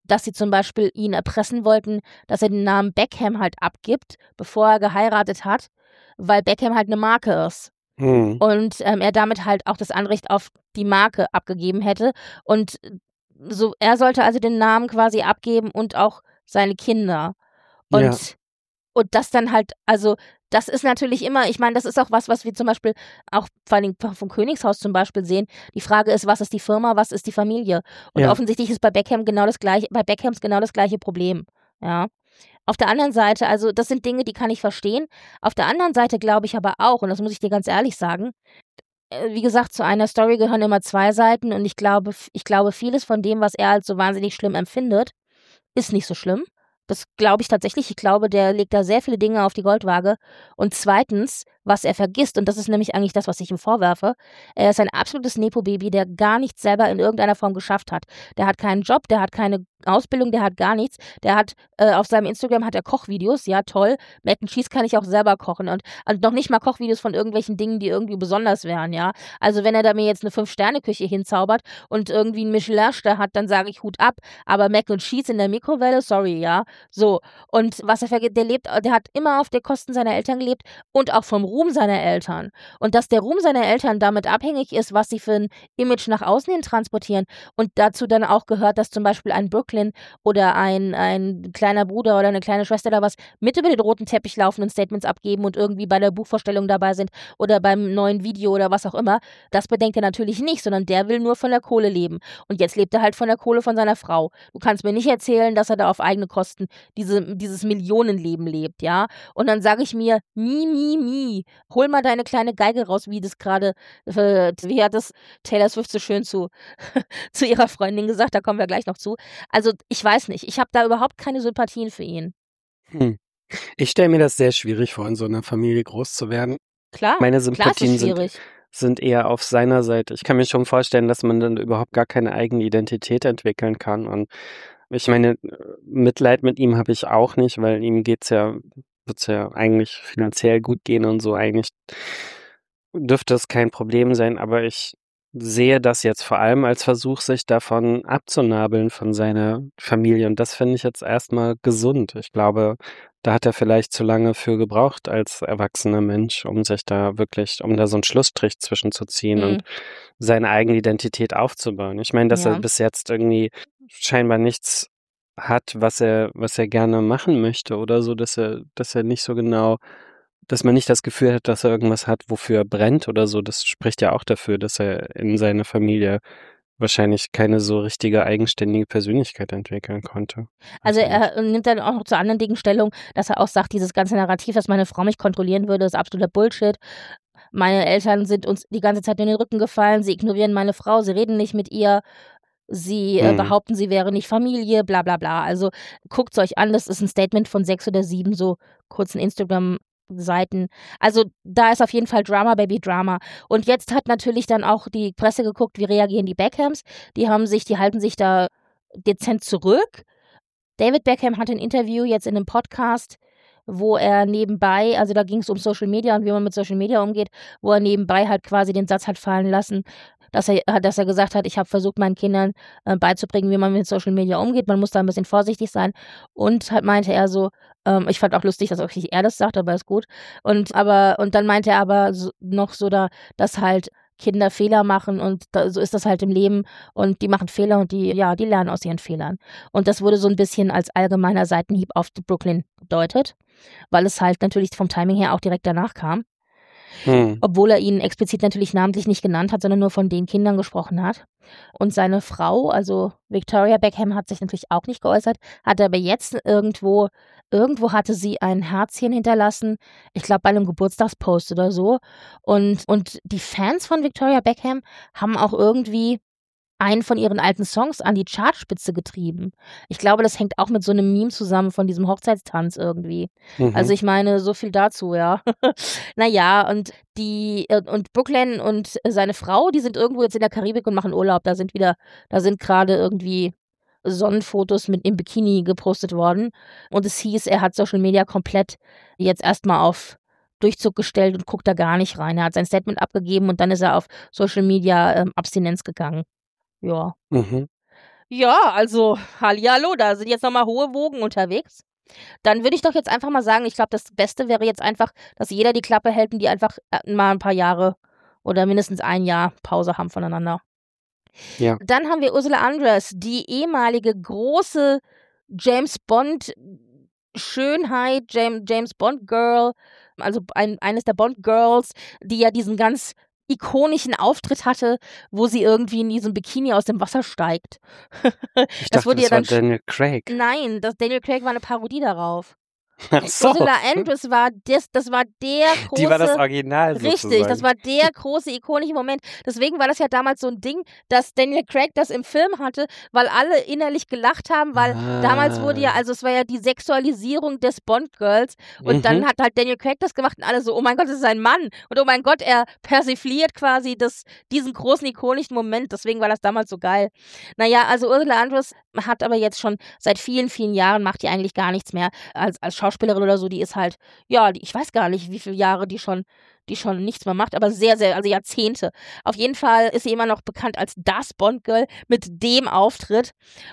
B: dass sie zum Beispiel ihn erpressen wollten, dass er den Namen Beckham halt abgibt, bevor er geheiratet hat, weil Beckham halt eine Marke ist. Und er damit halt auch das Anrecht auf die Marke abgegeben hätte. Und so, er sollte also den Namen quasi abgeben und auch seine Kinder. Und das dann halt, also das ist natürlich immer, ich meine, das ist auch was wir zum Beispiel auch vor allem vom Königshaus zum Beispiel sehen. Die Frage ist, was ist die Firma, was ist die Familie? Und offensichtlich ist bei Beckhams genau das gleiche Problem. Ja. Auf der anderen Seite, also das sind Dinge, die kann ich verstehen. Auf der anderen Seite glaube ich aber auch, und das muss ich dir ganz ehrlich sagen, wie gesagt, zu einer Story gehören immer zwei Seiten und ich glaube, vieles von dem, was er als so wahnsinnig schlimm empfindet, ist nicht so schlimm. Das glaube ich tatsächlich. Ich glaube, der legt da sehr viele Dinge auf die Goldwaage. Und zweitens, was er vergisst, und das ist nämlich eigentlich das, was ich ihm vorwerfe, er ist ein absolutes Nepo-Baby, der gar nichts selber in irgendeiner Form geschafft hat. Der hat keinen Job, der hat keine Ausbildung, der hat gar nichts. Der hat, auf seinem Instagram hat er Kochvideos, ja toll. Mac and Cheese kann ich auch selber kochen und noch nicht mal Kochvideos von irgendwelchen Dingen, die irgendwie besonders wären, ja. Also wenn er da mir jetzt eine 5-Sterne-Küche hinzaubert und irgendwie einen Michelin-Stern hat, dann sage ich Hut ab. Aber Mac and Cheese in der Mikrowelle, sorry, ja. So. Und was er vergisst, der hat immer auf der Kosten seiner Eltern gelebt und auch vom Ruhm seiner Eltern. Und dass der Ruhm seiner Eltern damit abhängig ist, was sie für ein Image nach außen hin transportieren. Und dazu dann auch gehört, dass zum Beispiel ein Brooklyn oder ein kleiner Bruder oder eine kleine Schwester da was mit über den roten Teppich laufen und Statements abgeben und irgendwie bei der Buchvorstellung dabei sind oder beim neuen Video oder was auch immer. Das bedenkt er natürlich nicht, sondern der will nur von der Kohle leben. Und jetzt lebt er halt von der Kohle von seiner Frau. Du kannst mir nicht erzählen, dass er da auf eigene Kosten dieses Millionenleben lebt, ja. Und dann sage ich mir, hol mal deine kleine Geige raus, wie das gerade, wie hat das Taylor Swift so schön zu ihrer Freundin gesagt, da kommen wir gleich noch zu. Also ich weiß nicht, ich habe da überhaupt keine Sympathien für ihn.
C: Ich stelle mir das sehr schwierig vor, in so einer Familie groß zu werden.
B: Klar,
C: meine Sympathien
B: ist schwierig.
C: sind eher auf seiner Seite. Ich kann mir schon vorstellen, dass man dann überhaupt gar keine eigene Identität entwickeln kann. Und ich meine, Mitleid mit ihm habe ich auch nicht, weil ihm wird's ja eigentlich finanziell gut gehen und so. Eigentlich dürfte es kein Problem sein, aber ich sehe das jetzt vor allem als Versuch, sich davon abzunabeln von seiner Familie. Und das finde ich jetzt erstmal gesund. Ich glaube, da hat er vielleicht zu lange für gebraucht als erwachsener Mensch, um da so einen Schlussstrich zwischenzuziehen und seine eigene Identität aufzubauen. Ich meine, dass er bis jetzt irgendwie scheinbar nichts hat, was er gerne machen möchte oder so, dass er nicht so genau, dass man nicht das Gefühl hat, dass er irgendwas hat, wofür er brennt oder so. Das spricht ja auch dafür, dass er in seiner Familie wahrscheinlich keine so richtige eigenständige Persönlichkeit entwickeln konnte.
B: Also er nimmt dann auch noch zu anderen Dingen Stellung, dass er auch sagt, dieses ganze Narrativ, dass meine Frau mich kontrollieren würde, ist absoluter Bullshit. Meine Eltern sind uns die ganze Zeit in den Rücken gefallen, sie ignorieren meine Frau, sie reden nicht mit ihr. Sie behaupten, sie wäre nicht Familie, bla bla bla. Also guckt es euch an, das ist ein Statement von 6 oder 7 so kurzen Instagram-Seiten. Also da ist auf jeden Fall Drama, Baby Drama. Und jetzt hat natürlich dann auch die Presse geguckt, wie reagieren die Beckhams. Die halten sich da dezent zurück. David Beckham hat ein Interview jetzt in einem Podcast, wo er nebenbei, also da ging es um Social Media und wie man mit Social Media umgeht, wo er nebenbei halt quasi den Satz hat fallen lassen, dass er gesagt hat, ich habe versucht, meinen Kindern beizubringen, wie man mit Social Media umgeht. Man muss da ein bisschen vorsichtig sein. Und halt meinte er so, ich fand auch lustig, dass auch nicht er das sagt, aber ist gut. Und dann meinte er aber noch so dass halt Kinder Fehler machen und so ist das halt im Leben und die machen Fehler und die lernen aus ihren Fehlern. Und das wurde so ein bisschen als allgemeiner Seitenhieb auf Brooklyn gedeutet, weil es halt natürlich vom Timing her auch direkt danach kam. Obwohl er ihn explizit natürlich namentlich nicht genannt hat, sondern nur von den Kindern gesprochen hat. Und seine Frau, also Victoria Beckham, hat sich natürlich auch nicht geäußert, hat aber jetzt irgendwo hatte sie ein Herzchen hinterlassen, ich glaube bei einem Geburtstagspost oder so. Und die Fans von Victoria Beckham haben auch irgendwie einen von ihren alten Songs an die Chartspitze getrieben. Ich glaube, das hängt auch mit so einem Meme zusammen von diesem Hochzeitstanz irgendwie. Also ich meine, so viel dazu, ja. Naja, und Brooklyn und seine Frau, die sind irgendwo jetzt in der Karibik und machen Urlaub. Da sind gerade irgendwie Sonnenfotos im Bikini gepostet worden. Und es hieß, er hat Social Media komplett jetzt erstmal auf Durchzug gestellt und guckt da gar nicht rein. Er hat sein Statement abgegeben und dann ist er auf Social Media Abstinenz gegangen. Ja. Ja, also hallihallo, da sind jetzt nochmal hohe Wogen unterwegs. Dann würde ich doch jetzt einfach mal sagen, ich glaube, das Beste wäre jetzt einfach, dass jeder die Klappe hält und die einfach mal ein paar Jahre oder mindestens ein Jahr Pause haben voneinander.
C: Ja.
B: Dann haben wir Ursula Andress, die ehemalige große James Bond Schönheit, James Bond Girl, also eines der Bond Girls, die ja diesen ganz ikonischen Auftritt hatte, wo sie irgendwie in diesem Bikini aus dem Wasser steigt.
C: Ich dachte, das war Daniel Craig.
B: Nein, Daniel Craig war eine Parodie darauf.
C: Ach so.
B: Ursula Andress war das war der große.
C: Die war das Original sozusagen.
B: Richtig, das war der große ikonische Moment. Deswegen war das ja damals so ein Ding, dass Daniel Craig das im Film hatte, weil alle innerlich gelacht haben, weil damals wurde ja, also es war ja die Sexualisierung des Bond-Girls und dann hat halt Daniel Craig das gemacht und alle so, oh mein Gott, das ist ein Mann und oh mein Gott, er persifliert quasi diesen großen ikonischen Moment. Deswegen war das damals so geil. Naja, also Ursula Andress hat aber jetzt schon seit vielen, vielen Jahren, macht die eigentlich gar nichts mehr als Schauspielerin oder so, die ist halt, ja, ich weiß gar nicht, wie viele Jahre die schon nichts mehr macht, aber sehr, sehr, also Jahrzehnte. Auf jeden Fall ist sie immer noch bekannt als das Bond-Girl mit dem Auftritt.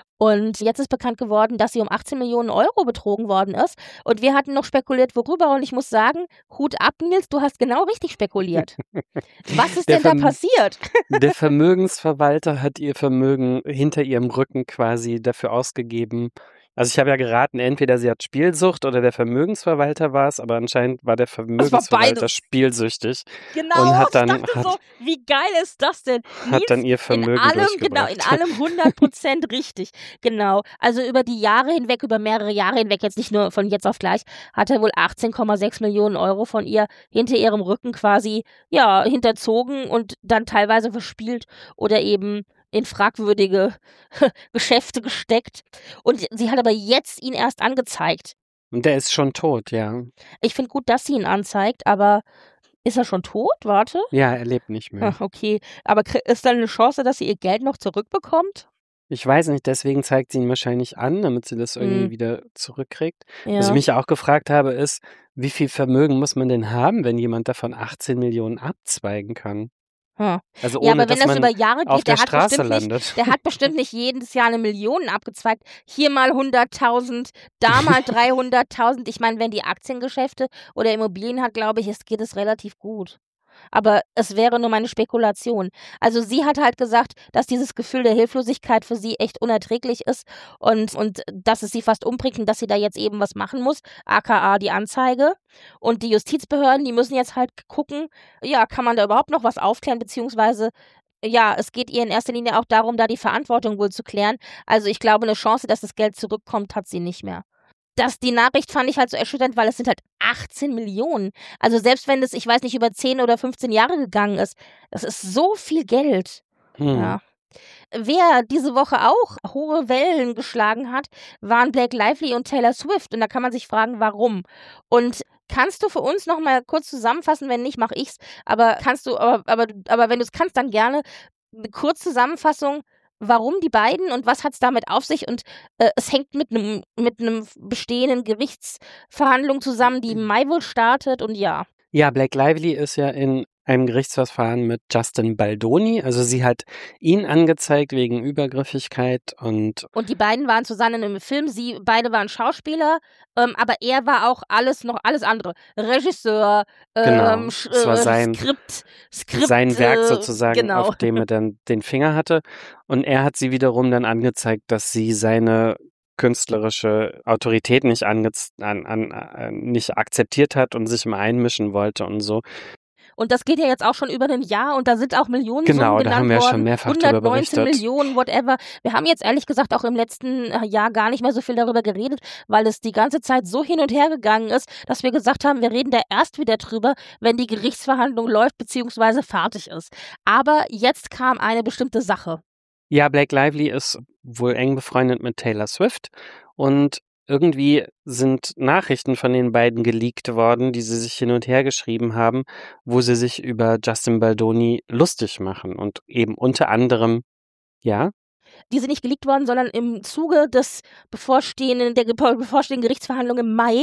B: Und jetzt ist bekannt geworden, dass sie um 18 Millionen Euro betrogen worden ist. Und wir hatten noch spekuliert, worüber. Und ich muss sagen, Hut ab, Nils, du hast genau richtig spekuliert. Was ist denn da passiert?
C: Der Vermögensverwalter hat ihr Vermögen hinter ihrem Rücken quasi dafür ausgegeben. Also ich habe ja geraten, entweder sie hat Spielsucht oder der Vermögensverwalter war es, aber anscheinend war der Vermögensverwalter spielsüchtig.
B: Genau,
C: und hat dann,
B: ich dachte so, wie geil ist das denn?
C: Hat dann ihr Vermögen durchgebracht.
B: In allem 100% richtig. Genau, also über die Jahre hinweg, über mehrere Jahre hinweg, jetzt nicht nur von jetzt auf gleich, hat er wohl 18,6 Millionen Euro von ihr hinter ihrem Rücken quasi, ja, hinterzogen und dann teilweise verspielt oder eben in fragwürdige Geschäfte gesteckt. Und sie hat aber jetzt ihn erst angezeigt.
C: Und der ist schon tot, ja.
B: Ich finde gut, dass sie ihn anzeigt, aber ist er schon tot? Warte.
C: Ja, er lebt nicht mehr.
B: Ach, okay, aber ist dann eine Chance, dass sie ihr Geld noch zurückbekommt?
C: Ich weiß nicht, deswegen zeigt sie ihn wahrscheinlich an, damit sie das irgendwie wieder zurückkriegt.
B: Ja.
C: Was ich mich auch gefragt habe, ist, wie viel Vermögen muss man denn haben, wenn jemand davon 18 Millionen abzweigen kann? Also ohne,
B: ja, aber wenn
C: dass
B: das über Jahre
C: auf
B: geht,
C: der Straße landet.
B: Der hat bestimmt nicht jedes Jahr 1 Million abgezweigt. Hier mal 100.000, da mal 300.000. Ich meine, wenn die Aktiengeschäfte oder Immobilien hat, glaube ich, geht es relativ gut. Aber es wäre nur meine Spekulation. Also sie hat halt gesagt, dass dieses Gefühl der Hilflosigkeit für sie echt unerträglich ist und dass es sie fast umbringt und dass sie da jetzt eben was machen muss, aka die Anzeige. Und die Justizbehörden, die müssen jetzt halt gucken, ja, kann man da überhaupt noch was aufklären, beziehungsweise ja, es geht ihr in erster Linie auch darum, da die Verantwortung wohl zu klären. Also ich glaube, eine Chance, dass das Geld zurückkommt, hat sie nicht mehr. Die Nachricht fand ich halt so erschütternd, weil es sind halt 18 Millionen. Also selbst wenn das, ich weiß nicht, über 10 oder 15 Jahre gegangen ist, das ist so viel Geld. Ja. Wer diese Woche auch hohe Wellen geschlagen hat, waren Blake Lively und Taylor Swift. Und da kann man sich fragen, warum. Und kannst du für uns noch mal kurz zusammenfassen, wenn nicht, mache ich's. Aber aber wenn du es kannst, dann gerne eine Kurzzusammenfassung, warum die beiden und was hat es damit auf sich? Und es hängt mit einem bestehenden Gerichtsverhandlung zusammen, die im Mai wohl startet und ja.
C: Ja, Blake Lively ist ja in einem Gerichtsverfahren mit Justin Baldoni. Also sie hat ihn angezeigt wegen Übergriffigkeit und
B: die beiden waren zusammen im Film. Beide waren Schauspieler, aber er war auch alles andere. Regisseur,
C: genau, es war
B: Skript,
C: sein Werk sozusagen, auf dem er dann den Finger hatte. Und er hat sie wiederum dann angezeigt, dass sie seine künstlerische Autorität nicht akzeptiert hat und sich mal einmischen wollte und so.
B: Und das geht ja jetzt auch schon über ein Jahr und da sind auch Millionen
C: genau,
B: genannt
C: da haben wir
B: worden.
C: Schon mehrfach darüber berichtet.
B: 119 Millionen, whatever. Wir haben jetzt ehrlich gesagt auch im letzten Jahr gar nicht mehr so viel darüber geredet, weil es die ganze Zeit so hin und her gegangen ist, dass wir gesagt haben, wir reden da erst wieder drüber, wenn die Gerichtsverhandlung läuft bzw. fertig ist. Aber jetzt kam eine bestimmte Sache.
C: Ja, Blake Lively ist wohl eng befreundet mit Taylor Swift und irgendwie sind Nachrichten von den beiden geleakt worden, die sie sich hin und her geschrieben haben, wo sie sich über Justin Baldoni lustig machen und eben unter anderem, ja?
B: Die sind nicht geleakt worden, sondern im Zuge der bevorstehenden Gerichtsverhandlung im Mai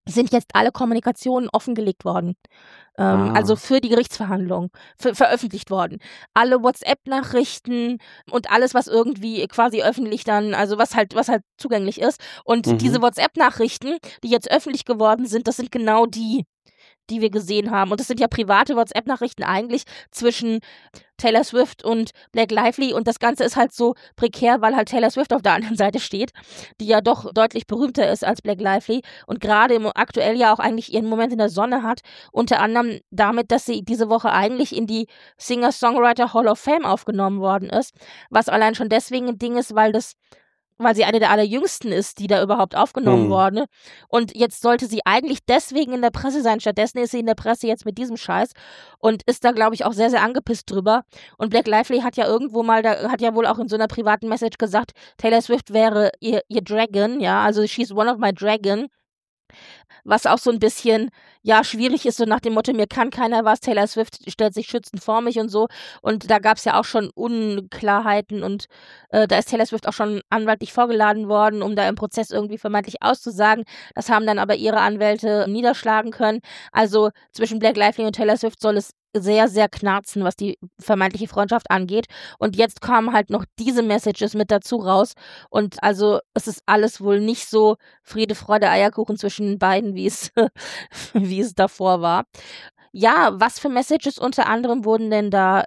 B: sind jetzt alle Kommunikationen offengelegt worden. Also für die Gerichtsverhandlung, veröffentlicht worden. Alle WhatsApp-Nachrichten und alles, was irgendwie quasi öffentlich dann, also was halt zugänglich ist. Und diese WhatsApp-Nachrichten, die jetzt öffentlich geworden sind, das sind genau die wir gesehen haben. Und das sind ja private WhatsApp-Nachrichten eigentlich zwischen Taylor Swift und Blake Lively. Und das Ganze ist halt so prekär, weil halt Taylor Swift auf der anderen Seite steht, die ja doch deutlich berühmter ist als Blake Lively und gerade aktuell ja auch eigentlich ihren Moment in der Sonne hat. Unter anderem damit, dass sie diese Woche eigentlich in die Singer-Songwriter Hall of Fame aufgenommen worden ist. Was allein schon deswegen ein Ding ist, weil sie eine der allerjüngsten ist, die da überhaupt aufgenommen wurde. Und jetzt sollte sie eigentlich deswegen in der Presse sein. Stattdessen ist sie in der Presse jetzt mit diesem Scheiß und ist da, glaube ich, auch sehr, sehr angepisst drüber. Und Blake Lively hat ja irgendwo mal, hat ja wohl auch in so einer privaten Message gesagt, Taylor Swift wäre ihr Dragon, ja, also she's one of my dragon. Was auch so ein bisschen, ja, schwierig ist, so nach dem Motto, mir kann keiner was, Taylor Swift stellt sich schützend vor mich und so. Und da gab es ja auch schon Unklarheiten und da ist Taylor Swift auch schon anwaltlich vorgeladen worden, um da im Prozess irgendwie vermeintlich auszusagen. Das haben dann aber ihre Anwälte niederschlagen können. Also zwischen Blake Lively und Taylor Swift soll es sehr, sehr knarzen, was die vermeintliche Freundschaft angeht. Und jetzt kamen halt noch diese Messages mit dazu raus. Und also es ist alles wohl nicht so Friede, Freude, Eierkuchen zwischen beiden, wie es davor war. Ja, was für Messages unter anderem wurden denn da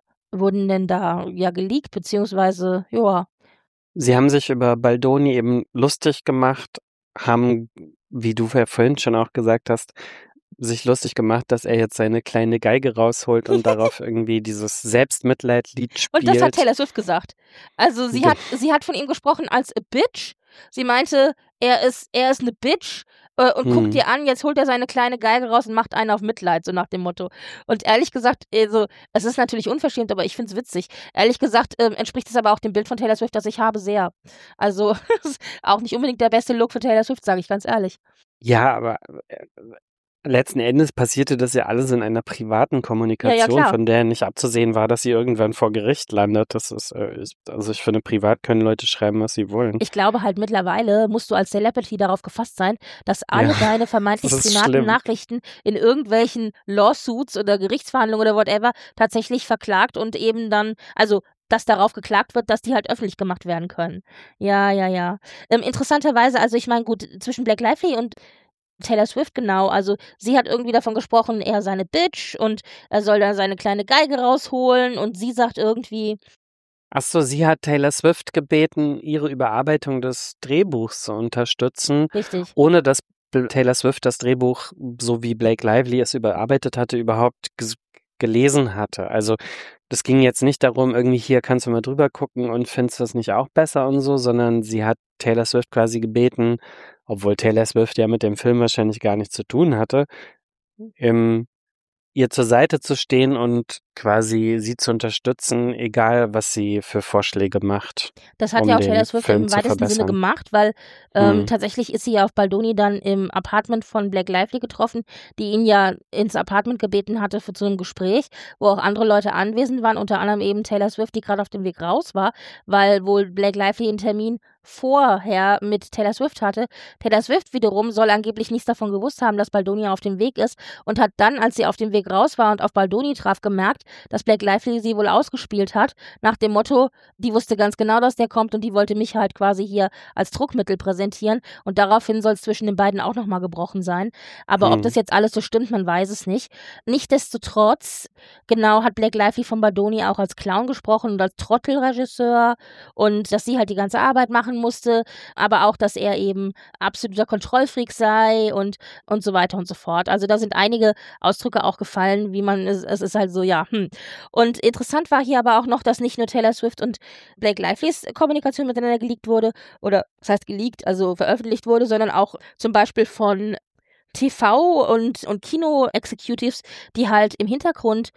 B: ja geleakt, beziehungsweise, ja.
C: Sie haben sich über Baldoni eben lustig gemacht, haben, wie du ja vorhin schon auch gesagt hast, sich lustig gemacht, dass er jetzt seine kleine Geige rausholt und darauf irgendwie dieses Selbstmitleid-Lied spielt.
B: Und das hat Taylor Swift gesagt. Also sie hat von ihm gesprochen als a bitch. Sie meinte, er ist eine Bitch und guckt dir an, jetzt holt er seine kleine Geige raus und macht einen auf Mitleid, so nach dem Motto. Und ehrlich gesagt, also, es ist natürlich unverschämt, aber ich finde es witzig. Ehrlich gesagt entspricht es aber auch dem Bild von Taylor Swift, das ich habe, sehr. Also auch nicht unbedingt der beste Look für Taylor Swift, sage ich ganz ehrlich.
C: Ja, aber letzten Endes passierte das ja alles in einer privaten Kommunikation, von der nicht abzusehen war, dass sie irgendwann vor Gericht landet. Das ist, also ich finde, privat können Leute schreiben, was sie wollen.
B: Ich glaube halt mittlerweile musst du als Celebrity darauf gefasst sein, dass alle deine vermeintlich privaten Nachrichten in irgendwelchen Lawsuits oder Gerichtsverhandlungen oder whatever tatsächlich verklagt und eben dann, also dass darauf geklagt wird, dass die halt öffentlich gemacht werden können. Ja. Interessanterweise, also ich meine, gut, zwischen Blake Lively und Taylor Swift, genau, also sie hat irgendwie davon gesprochen, er sei eine Bitch und er soll dann seine kleine Geige rausholen und sie sagt irgendwie...
C: Achso, sie hat Taylor Swift gebeten, ihre Überarbeitung des Drehbuchs zu unterstützen.
B: Richtig.
C: Ohne dass Taylor Swift das Drehbuch, so wie Blake Lively es überarbeitet hatte, überhaupt gelesen hatte. Also das ging jetzt nicht darum, irgendwie hier kannst du mal drüber gucken und findest das nicht auch besser und so, sondern sie hat Taylor Swift quasi gebeten, obwohl Taylor Swift ja mit dem Film wahrscheinlich gar nichts zu tun hatte, ihr zur Seite zu stehen und quasi sie zu unterstützen, egal was sie für Vorschläge macht.
B: Das hat ja auch Taylor Swift im weitesten Sinne gemacht, weil tatsächlich ist sie ja auf Baldoni dann im Apartment von Blake Lively getroffen, die ihn ja ins Apartment gebeten hatte für so ein Gespräch, wo auch andere Leute anwesend waren, unter anderem eben Taylor Swift, die gerade auf dem Weg raus war, weil wohl Blake Lively einen Termin vorher mit Taylor Swift hatte. Taylor Swift wiederum soll angeblich nichts davon gewusst haben, dass Baldoni auf dem Weg ist und hat dann, als sie auf dem Weg raus war und auf Baldoni traf, gemerkt, dass Blake Lively sie wohl ausgespielt hat, nach dem Motto, die wusste ganz genau, dass der kommt und die wollte mich halt quasi hier als Druckmittel präsentieren und daraufhin soll es zwischen den beiden auch nochmal gebrochen sein. Aber ob das jetzt alles so stimmt, man weiß es nicht. Nichtsdestotrotz, genau, hat Blake Lively von Baldoni auch als Clown gesprochen und als Trottelregisseur und dass sie halt die ganze Arbeit machen musste, aber auch, dass er eben absoluter Kontrollfreak sei und so weiter und so fort. Also da sind einige Ausdrücke auch gefallen, wie man, es ist halt so, ja. Und interessant war hier aber auch noch, dass nicht nur Taylor Swift und Blake Lively's Kommunikation miteinander geleakt wurde, oder das heißt geleakt, also veröffentlicht wurde, sondern auch zum Beispiel von TV- und Kino-Executives, die halt im Hintergrund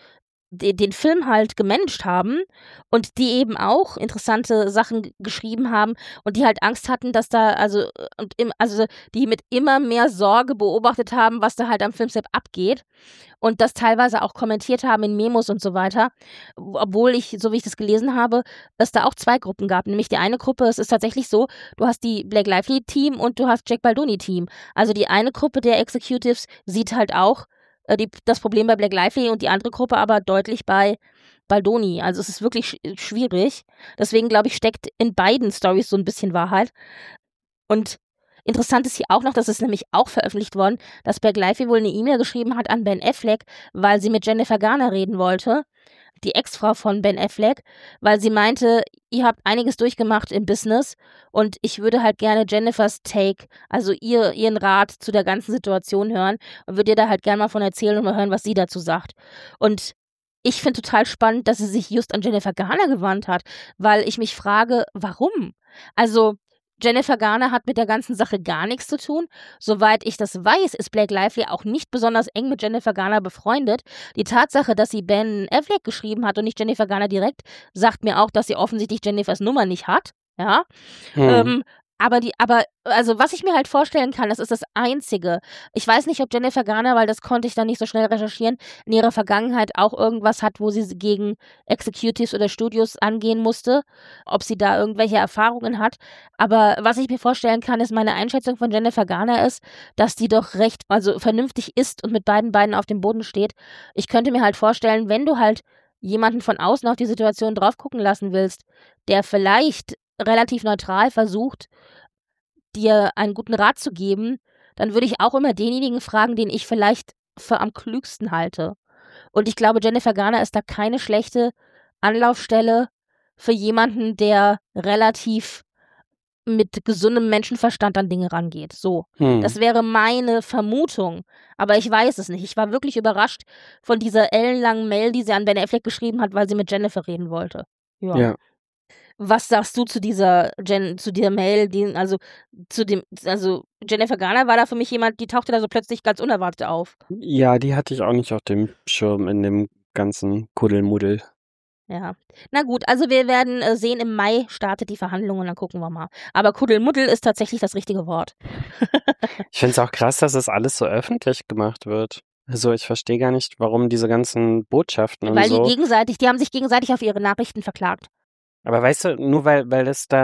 B: den Film halt gemanagt haben und die eben auch interessante Sachen geschrieben haben und die halt Angst hatten, dass da, also die mit immer mehr Sorge beobachtet haben, was da halt am Filmset abgeht und das teilweise auch kommentiert haben in Memos und so weiter, obwohl so wie ich das gelesen habe, es da auch 2 Gruppen gab, nämlich die eine Gruppe, es ist tatsächlich so, du hast die Blake Lively-Team und du hast Jack Baldoni-Team, also die eine Gruppe der Executives sieht halt auch das Problem bei Blake Lively und die andere Gruppe aber deutlich bei Baldoni. Also es ist wirklich schwierig. Deswegen, glaube ich, steckt in beiden Storys so ein bisschen Wahrheit. Und interessant ist hier auch noch, dass es nämlich auch veröffentlicht worden, dass Blake Lively wohl eine E-Mail geschrieben hat an Ben Affleck, weil sie mit Jennifer Garner reden wollte, die Ex-Frau von Ben Affleck, weil sie meinte, ihr habt einiges durchgemacht im Business und ich würde halt gerne Jennifers Take, also ihren Rat zu der ganzen Situation hören und würde ihr da halt gerne mal von erzählen und mal hören, was sie dazu sagt. Und ich finde total spannend, dass sie sich just an Jennifer Garner gewandt hat, weil ich mich frage, warum? Also Jennifer Garner hat mit der ganzen Sache gar nichts zu tun. Soweit ich das weiß, ist Blake Lively auch nicht besonders eng mit Jennifer Garner befreundet. Die Tatsache, dass sie Ben Affleck geschrieben hat und nicht Jennifer Garner direkt, sagt mir auch, dass sie offensichtlich Jennifers Nummer nicht hat. Ja. Aber also was ich mir halt vorstellen kann, das ist das Einzige. Ich weiß nicht, ob Jennifer Garner, weil das konnte ich dann nicht so schnell recherchieren, in ihrer Vergangenheit auch irgendwas hat, wo sie gegen Executives oder Studios angehen musste, ob sie da irgendwelche Erfahrungen hat. Aber was ich mir vorstellen kann, ist meine Einschätzung von Jennifer Garner ist, dass die doch recht, also vernünftig ist und mit beiden Beinen auf dem Boden steht. Ich könnte mir halt vorstellen, wenn du halt jemanden von außen auf die Situation drauf gucken lassen willst, der vielleicht relativ neutral versucht, dir einen guten Rat zu geben, dann würde ich auch immer denjenigen fragen, den ich vielleicht für am klügsten halte. Und ich glaube, Jennifer Garner ist da keine schlechte Anlaufstelle für jemanden, der relativ mit gesundem Menschenverstand an Dinge rangeht. So. Das wäre meine Vermutung. Aber ich weiß es nicht. Ich war wirklich überrascht von dieser ellenlangen Mail, die sie an Ben Affleck geschrieben hat, weil sie mit Jennifer reden wollte. Ja. Was sagst du zu dieser Mail, also Jennifer Garner war da für mich jemand, die tauchte da so plötzlich ganz unerwartet auf.
C: Ja, die hatte ich auch nicht auf dem Schirm in dem ganzen Kuddelmuddel.
B: Ja, na gut, also wir werden sehen, im Mai startet die Verhandlung und dann gucken wir mal. Aber Kuddelmuddel ist tatsächlich das richtige Wort.
C: Ich finde es auch krass, dass das alles so öffentlich gemacht wird. Also ich verstehe gar nicht, warum diese ganzen Botschaften und so.
B: Weil die haben sich gegenseitig auf ihre Nachrichten verklagt.
C: Aber weißt du, nur weil es da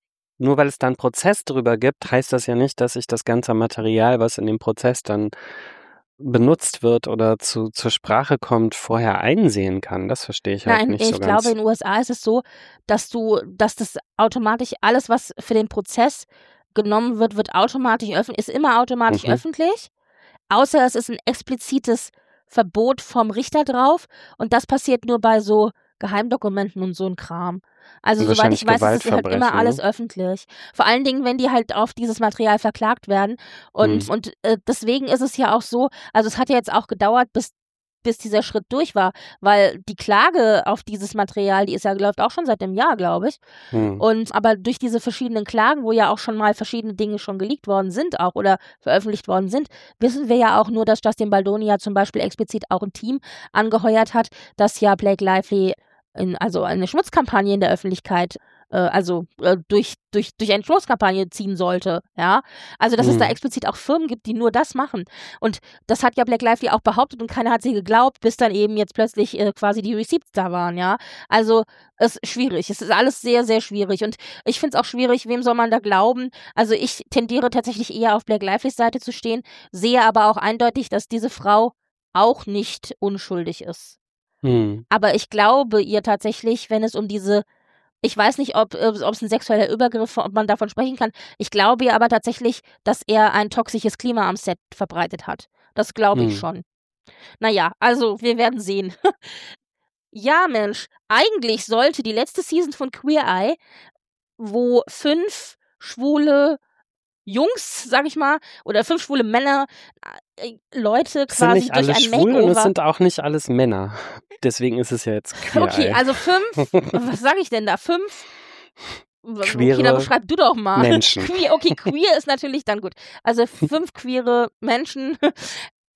C: einen Prozess drüber gibt, heißt das ja nicht, dass ich das ganze Material, was in dem Prozess dann benutzt wird oder zur Sprache kommt, vorher einsehen kann. Das verstehe ich halt nicht so ganz.
B: Nein, ich glaube, in den USA ist es so, dass das automatisch alles, was für den Prozess genommen wird, wird automatisch ist immer automatisch öffentlich, außer es ist ein explizites Verbot vom Richter drauf und das passiert nur bei so Geheimdokumenten und so ein Kram. Also soweit ich weiß, ist es halt immer alles öffentlich. Vor allen Dingen, wenn die halt auf dieses Material verklagt werden. Und deswegen ist es ja auch so, also es hat ja jetzt auch gedauert, bis dieser Schritt durch war, weil die Klage auf dieses Material, die läuft auch schon seit einem Jahr, glaube ich. Aber durch diese verschiedenen Klagen, wo ja auch schon mal verschiedene Dinge schon geleakt worden sind auch oder veröffentlicht worden sind, wissen wir ja auch nur, dass Justin Baldoni ja zum Beispiel explizit auch ein Team angeheuert hat, das ja Blake Lively also eine Schmutzkampagne in der Öffentlichkeit durch eine Schmutzkampagne ziehen sollte, ja. Also, dass es da explizit auch Firmen gibt, die nur das machen. Und das hat ja Blake Lively auch behauptet und keiner hat sie geglaubt, bis dann eben jetzt plötzlich quasi die Receipts da waren, ja. Also, es ist schwierig. Es ist alles sehr, sehr schwierig. Und ich finde es auch schwierig, wem soll man da glauben? Also, ich tendiere tatsächlich eher auf Blake Lively's Seite zu stehen, sehe aber auch eindeutig, dass diese Frau auch nicht unschuldig ist. Aber ich glaube ihr tatsächlich, wenn es um diese, ich weiß nicht, ob es ein sexueller Übergriff, ob man davon sprechen kann. Ich glaube ihr aber tatsächlich, dass er ein toxisches Klima am Set verbreitet hat. Das glaube ich schon. Naja, also wir werden sehen. Ja, Mensch, eigentlich sollte die letzte Season von Queer Eye, wo 5 schwule Jungs, sag ich mal, oder 5 schwule Männer, Leute quasi durch ein Makeover. Es sind nicht alle schwul und es
C: sind auch nicht alles Männer. Deswegen ist es ja jetzt Queer Eye.
B: Okay, also 5, was sag ich denn da? 5?
C: Queere
B: okay, dann beschreib du doch mal.
C: Menschen.
B: Queer ist natürlich dann gut. Also 5 queere Menschen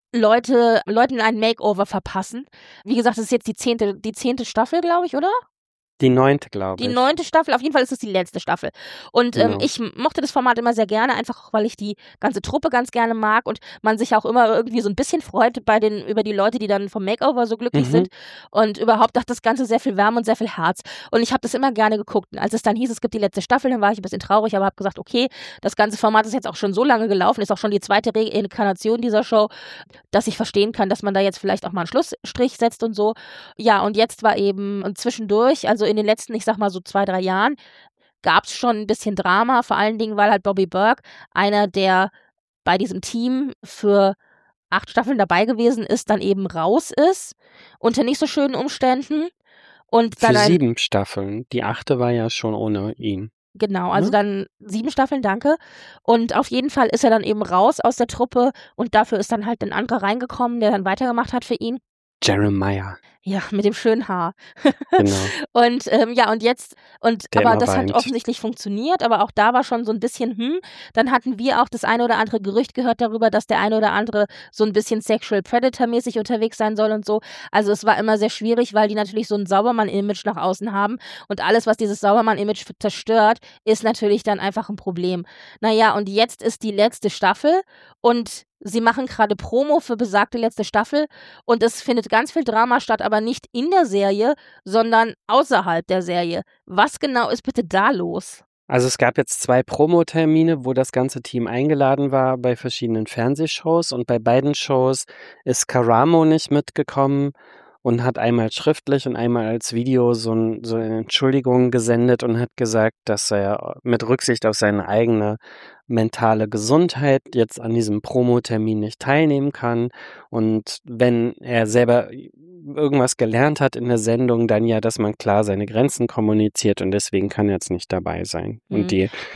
B: Leuten ein Makeover verpassen. Wie gesagt, das ist jetzt die 10. Staffel, glaube ich, oder?
C: Die 9., glaube
B: Die
C: ich.
B: 9. Staffel, auf jeden Fall ist es die letzte Staffel. Und
C: Genau.
B: ich mochte das Format immer sehr gerne, einfach auch, weil ich die ganze Truppe ganz gerne mag und man sich auch immer irgendwie so ein bisschen freut über die Leute, die dann vom Makeover so glücklich sind. Und überhaupt hat das Ganze sehr viel Wärme und sehr viel Herz. Und ich habe das immer gerne geguckt. Und als es dann hieß, es gibt die letzte Staffel, dann war ich ein bisschen traurig, aber habe gesagt, okay, das ganze Format ist jetzt auch schon so lange gelaufen, ist auch schon die 2. Reinkarnation dieser Show, dass ich verstehen kann, dass man da jetzt vielleicht auch mal einen Schlussstrich setzt und so. Ja, und jetzt war eben zwischendurch, also in den letzten, ich sag mal so 2, 3 Jahren, gab es schon ein bisschen Drama, vor allen Dingen, weil halt Bobby Berg, einer, der bei diesem Team für 8 Staffeln dabei gewesen ist, dann eben raus ist, unter nicht so schönen Umständen. Und dann
C: Für 7 Staffeln. Die 8. war ja schon ohne ihn.
B: Genau, also dann 7 Staffeln, danke. Und auf jeden Fall ist er dann eben raus aus der Truppe und dafür ist dann halt ein anderer reingekommen, der dann weitergemacht hat für ihn.
C: Jeremiah.
B: Ja, mit dem schönen Haar.
C: Genau.
B: Und und jetzt,
C: Der
B: aber
C: immer
B: das hat
C: weint.
B: offensichtlich funktioniert, aber auch da war schon so ein bisschen, dann hatten wir auch das eine oder andere Gerücht gehört darüber, dass der eine oder andere so ein bisschen Sexual Predator-mäßig unterwegs sein soll und so. Also es war immer sehr schwierig, weil die natürlich so ein Saubermann-Image nach außen haben und alles, was dieses Saubermann-Image zerstört, ist natürlich dann einfach ein Problem. Naja, und jetzt ist die letzte Staffel und sie machen gerade Promo für besagte letzte Staffel und es findet ganz viel Drama statt, aber nicht in der Serie, sondern außerhalb der Serie. Was genau ist bitte da los?
C: Also es gab jetzt 2 Promotermine, wo das ganze Team eingeladen war bei verschiedenen Fernsehshows und bei beiden Shows ist Karamo nicht mitgekommen und hat einmal schriftlich und einmal als Video so eine Entschuldigung gesendet und hat gesagt, dass er mit Rücksicht auf seine eigene mentale Gesundheit jetzt an diesem Promotermin nicht teilnehmen kann und wenn er selber irgendwas gelernt hat in der Sendung, dann ja, dass man klar seine Grenzen kommuniziert und deswegen kann er jetzt nicht dabei sein.
B: Und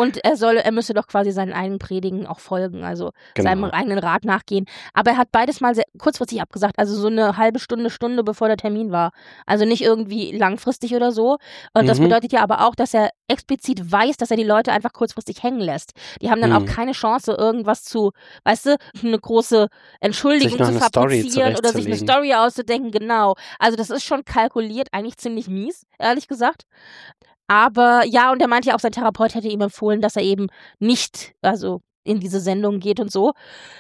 B: er müsse doch quasi seinen eigenen Predigen auch folgen, also seinem eigenen Rat nachgehen. Aber er hat beides mal sehr kurzfristig abgesagt, also so eine halbe Stunde, bevor der Termin war. Also nicht irgendwie langfristig oder so. Und das bedeutet ja aber auch, dass er explizit weiß, dass er die Leute einfach kurzfristig hängen lässt. Die haben dann auch keine Chance, irgendwas zu, weißt du, eine große Entschuldigung zu fabrizieren oder sich eine Story auszudenken, genau. Also das ist schon kalkuliert, eigentlich ziemlich mies, ehrlich gesagt. Aber ja, und er meinte ja auch, sein Therapeut hätte ihm empfohlen, dass er eben nicht, also in diese Sendung geht und so.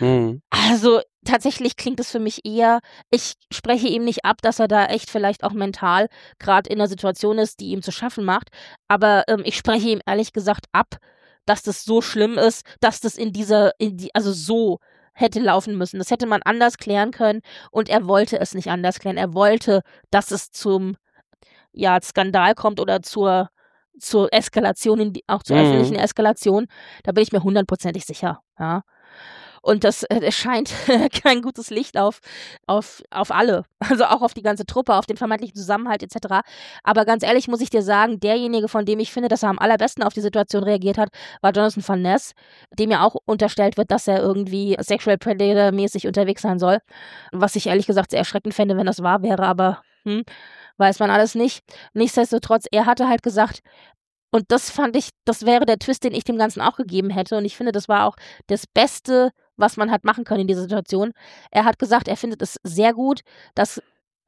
B: Also tatsächlich klingt es für mich eher, ich spreche ihm nicht ab, dass er da echt vielleicht auch mental gerade in einer Situation ist, die ihm zu schaffen macht, aber ich spreche ihm ehrlich gesagt ab, dass das so schlimm ist, dass das also so hätte laufen müssen. Das hätte man anders klären können und er wollte es nicht anders klären. Er wollte, dass es zum Skandal kommt oder zur Eskalation, auch zur öffentlichen Eskalation. Da bin ich mir 100%ig sicher, ja. Und das scheint kein gutes Licht auf alle, also auch auf die ganze Truppe, auf den vermeintlichen Zusammenhalt etc. Aber ganz ehrlich muss ich dir sagen, derjenige, von dem ich finde, dass er am allerbesten auf die Situation reagiert hat, war Jonathan Van Ness, dem ja auch unterstellt wird, dass er irgendwie Sexual Predator-mäßig unterwegs sein soll. Was ich ehrlich gesagt sehr erschreckend fände, wenn das wahr wäre, aber weiß man alles nicht. Nichtsdestotrotz, er hatte halt gesagt, und das fand ich, das wäre der Twist, den ich dem Ganzen auch gegeben hätte. Und ich finde, das war auch das Beste, was man hat machen können in dieser Situation. Er hat gesagt, er findet es sehr gut, dass,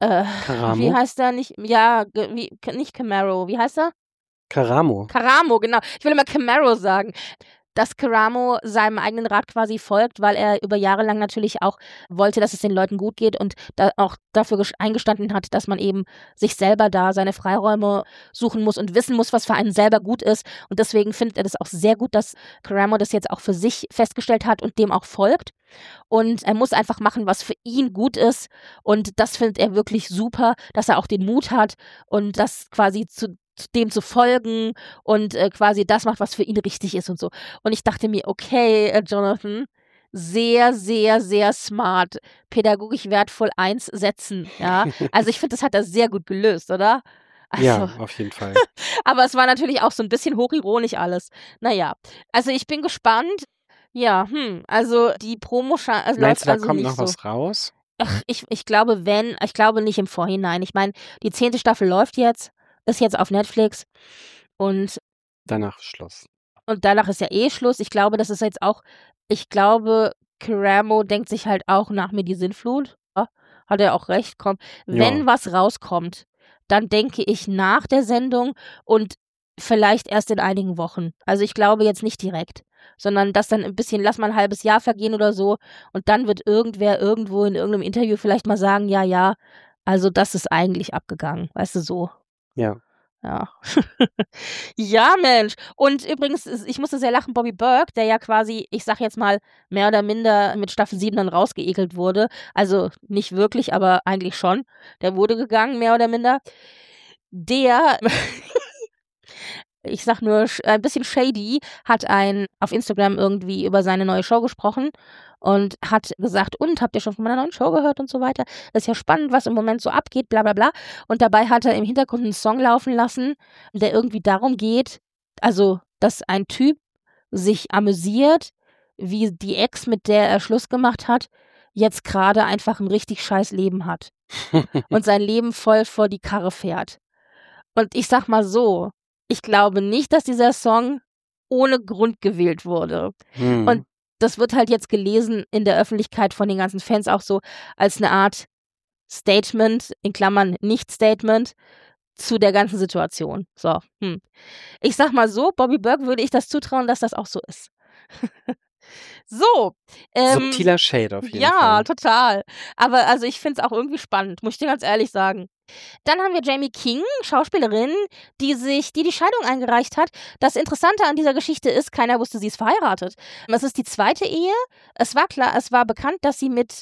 B: wie heißt er nicht? Ja, nicht Camaro, wie heißt er?
C: Karamo,
B: genau. Ich will immer Camaro sagen. Dass Karamo seinem eigenen Rat quasi folgt, weil er über Jahre lang natürlich auch wollte, dass es den Leuten gut geht und da auch dafür eingestanden hat, dass man eben sich selber da seine Freiräume suchen muss und wissen muss, was für einen selber gut ist. Und deswegen findet er das auch sehr gut, dass Karamo das jetzt auch für sich festgestellt hat und dem auch folgt. Und er muss einfach machen, was für ihn gut ist. Und das findet er wirklich super, dass er auch den Mut hat und das quasi dem zu folgen und quasi das macht, was für ihn richtig ist und so. Und ich dachte mir, okay, Jonathan, sehr, sehr, sehr smart, pädagogisch wertvoll 1 setzen, ja. Also ich finde, das hat er sehr gut gelöst, oder? Also,
C: ja, auf jeden Fall.
B: aber es war natürlich auch so ein bisschen hochironisch alles. Naja, also ich bin gespannt. Ja, also die Promo
C: Meinst du, da
B: also
C: kommt
B: nicht
C: noch
B: so.
C: was raus?
B: Ach, ich glaube, ich glaube nicht im Vorhinein. Ich meine, die 10. Staffel läuft jetzt, ist jetzt auf Netflix und
C: Danach Schluss.
B: danach ist ja Schluss. Ich glaube, das ist jetzt auch, ich glaube, Caramo denkt sich halt auch nach mir die Sinnflut. Ja, hat er auch recht, komm. Wenn was rauskommt, dann denke ich nach der Sendung und vielleicht erst in einigen Wochen. Also ich glaube jetzt nicht direkt, sondern das dann ein bisschen, lass mal ein halbes Jahr vergehen oder so und dann wird irgendwer irgendwo in irgendeinem Interview vielleicht mal sagen, ja, also das ist eigentlich abgegangen, weißt du, so.
C: Ja.
B: Ja. Ja, Mensch. Und übrigens, ich musste sehr lachen, Bobby Burke, der ja quasi, ich sag jetzt mal, mehr oder minder mit Staffel 7 dann rausgeekelt wurde. Also nicht wirklich, aber eigentlich schon. Der wurde gegangen, mehr oder minder. Der, ich sag nur, ein bisschen shady, hat auf Instagram irgendwie über seine neue Show gesprochen und hat gesagt, und habt ihr schon von meiner neuen Show gehört und so weiter? Das ist ja spannend, was im Moment so abgeht, bla bla bla. Und dabei hat er im Hintergrund einen Song laufen lassen, der irgendwie darum geht, also, dass ein Typ sich amüsiert, wie die Ex, mit der er Schluss gemacht hat, jetzt gerade einfach ein richtig scheiß Leben hat und sein Leben voll vor die Karre fährt. Und ich sag mal so, ich glaube nicht, dass dieser Song ohne Grund gewählt wurde. Und das wird halt jetzt gelesen in der Öffentlichkeit von den ganzen Fans auch so als eine Art Statement, in Klammern Nicht-Statement, zu der ganzen Situation. So, Ich sag mal so, Bobby Burke würde ich das zutrauen, dass das auch so ist. So.
C: Subtiler Shade auf jeden Fall.
B: Ja, total. Aber also ich finde es auch irgendwie spannend, muss ich dir ganz ehrlich sagen. Dann haben wir Jamie King, Schauspielerin, die Scheidung eingereicht hat. Das Interessante an dieser Geschichte ist, keiner wusste, sie ist verheiratet. Es ist die zweite Ehe. Es war bekannt, dass sie mit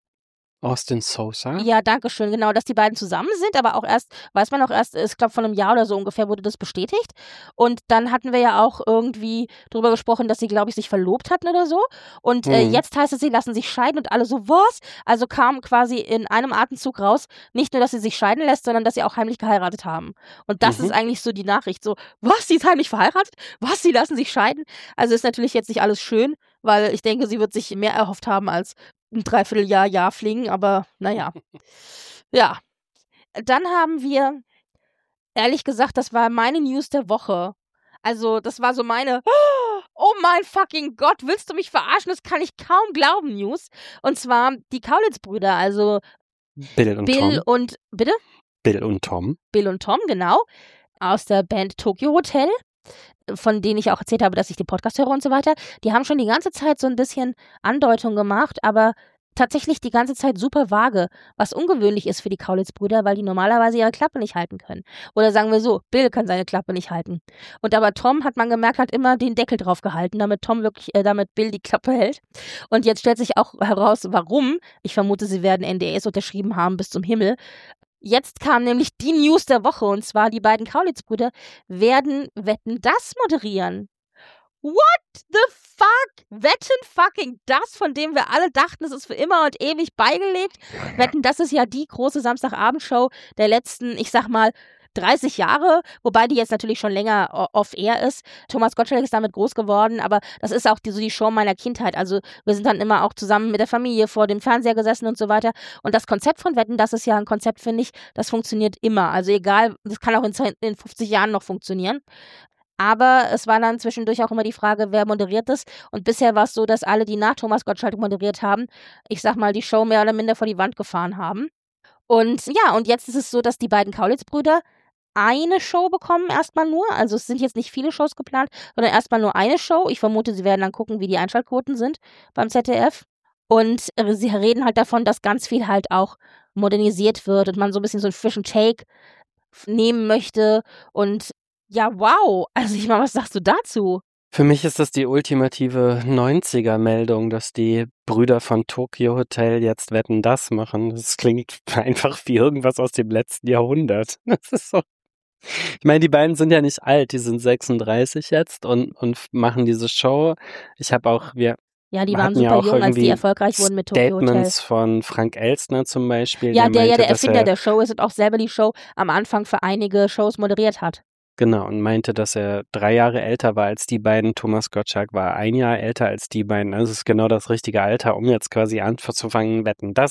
C: Austin Sosa?
B: Ja, danke schön, genau, dass die beiden zusammen sind, aber auch weiß man auch erst, ich glaube von einem Jahr oder so ungefähr wurde das bestätigt. Und dann hatten wir ja auch irgendwie drüber gesprochen, dass sie, glaube ich, sich verlobt hatten oder so. Und jetzt heißt es, sie lassen sich scheiden und alle so, was? Also kam quasi in einem Atemzug raus, nicht nur, dass sie sich scheiden lässt, sondern dass sie auch heimlich geheiratet haben. Und das ist eigentlich so die Nachricht, so, was, sie ist heimlich verheiratet? Was, sie lassen sich scheiden? Also ist natürlich jetzt nicht alles schön, weil ich denke, sie wird sich mehr erhofft haben als ein Dreivierteljahr fliegen, aber naja. Ja. Dann haben wir, ehrlich gesagt, das war meine News der Woche. Also, das war so meine, oh mein fucking Gott, willst du mich verarschen? Das kann ich kaum glauben, News. Und zwar die Kaulitz-Brüder, also
C: Bill und Tom,
B: genau, aus der Band Tokyo Hotel, von denen ich auch erzählt habe, dass ich den Podcast höre und so weiter, die haben schon die ganze Zeit so ein bisschen Andeutung gemacht, aber tatsächlich die ganze Zeit super vage, was ungewöhnlich ist für die Kaulitz-Brüder, weil die normalerweise ihre Klappe nicht halten können. Oder sagen wir so, Bill kann seine Klappe nicht halten. Und aber Tom, hat man gemerkt, hat immer den Deckel drauf gehalten, damit Bill die Klappe hält. Und jetzt stellt sich auch heraus, warum. Ich vermute, sie werden NDAs unterschrieben haben bis zum Himmel. Jetzt kam nämlich die News der Woche, und zwar die beiden Kaulitz-Brüder werden Wetten, das moderieren. What the fuck? Wetten fucking das, von dem wir alle dachten, es ist für immer und ewig beigelegt. Wetten, das ist ja die große Samstagabendshow der letzten, ich sag mal, 30 Jahre, wobei die jetzt natürlich schon länger off-air ist. Thomas Gottschalk ist damit groß geworden, aber das ist auch die Show meiner Kindheit. Also wir sind dann immer auch zusammen mit der Familie vor dem Fernseher gesessen und so weiter. Und das Konzept von Wetten, das ist ja ein Konzept, finde ich, das funktioniert immer. Also egal, das kann auch in 50 Jahren noch funktionieren. Aber es war dann zwischendurch auch immer die Frage, wer moderiert das? Und bisher war es so, dass alle, die nach Thomas Gottschalk moderiert haben, ich sag mal, die Show mehr oder minder vor die Wand gefahren haben. Und ja, und jetzt ist es so, dass die beiden Kaulitz-Brüder eine Show bekommen, erstmal nur. Also es sind jetzt nicht viele Shows geplant, sondern erstmal nur eine Show. Ich vermute, sie werden dann gucken, wie die Einschaltquoten sind beim ZDF. Und sie reden halt davon, dass ganz viel halt auch modernisiert wird und man so ein bisschen so einen frischen Take nehmen möchte. Und ja, wow. Also ich meine, was sagst du dazu?
C: Für mich ist das die ultimative 90er-Meldung, dass die Brüder von Tokyo Hotel jetzt Wetten, das machen. Das klingt einfach wie irgendwas aus dem letzten Jahrhundert. Das ist so. Ich meine, die beiden sind ja nicht alt, die sind 36 jetzt und machen diese Show. Ich habe auch,
B: die waren super jung, als die erfolgreich wurden mit Tokyo Hotel.
C: Statements von Frank Elstner zum Beispiel.
B: Ja, der Erfinder der Show ist und auch selber die Show am Anfang für einige Shows moderiert hat.
C: Genau, und meinte, dass er 3 Jahre älter war als die beiden. Thomas Gottschalk war 1 Jahr älter als die beiden. Also es ist genau das richtige Alter, um jetzt quasi anzufangen, Wetten, das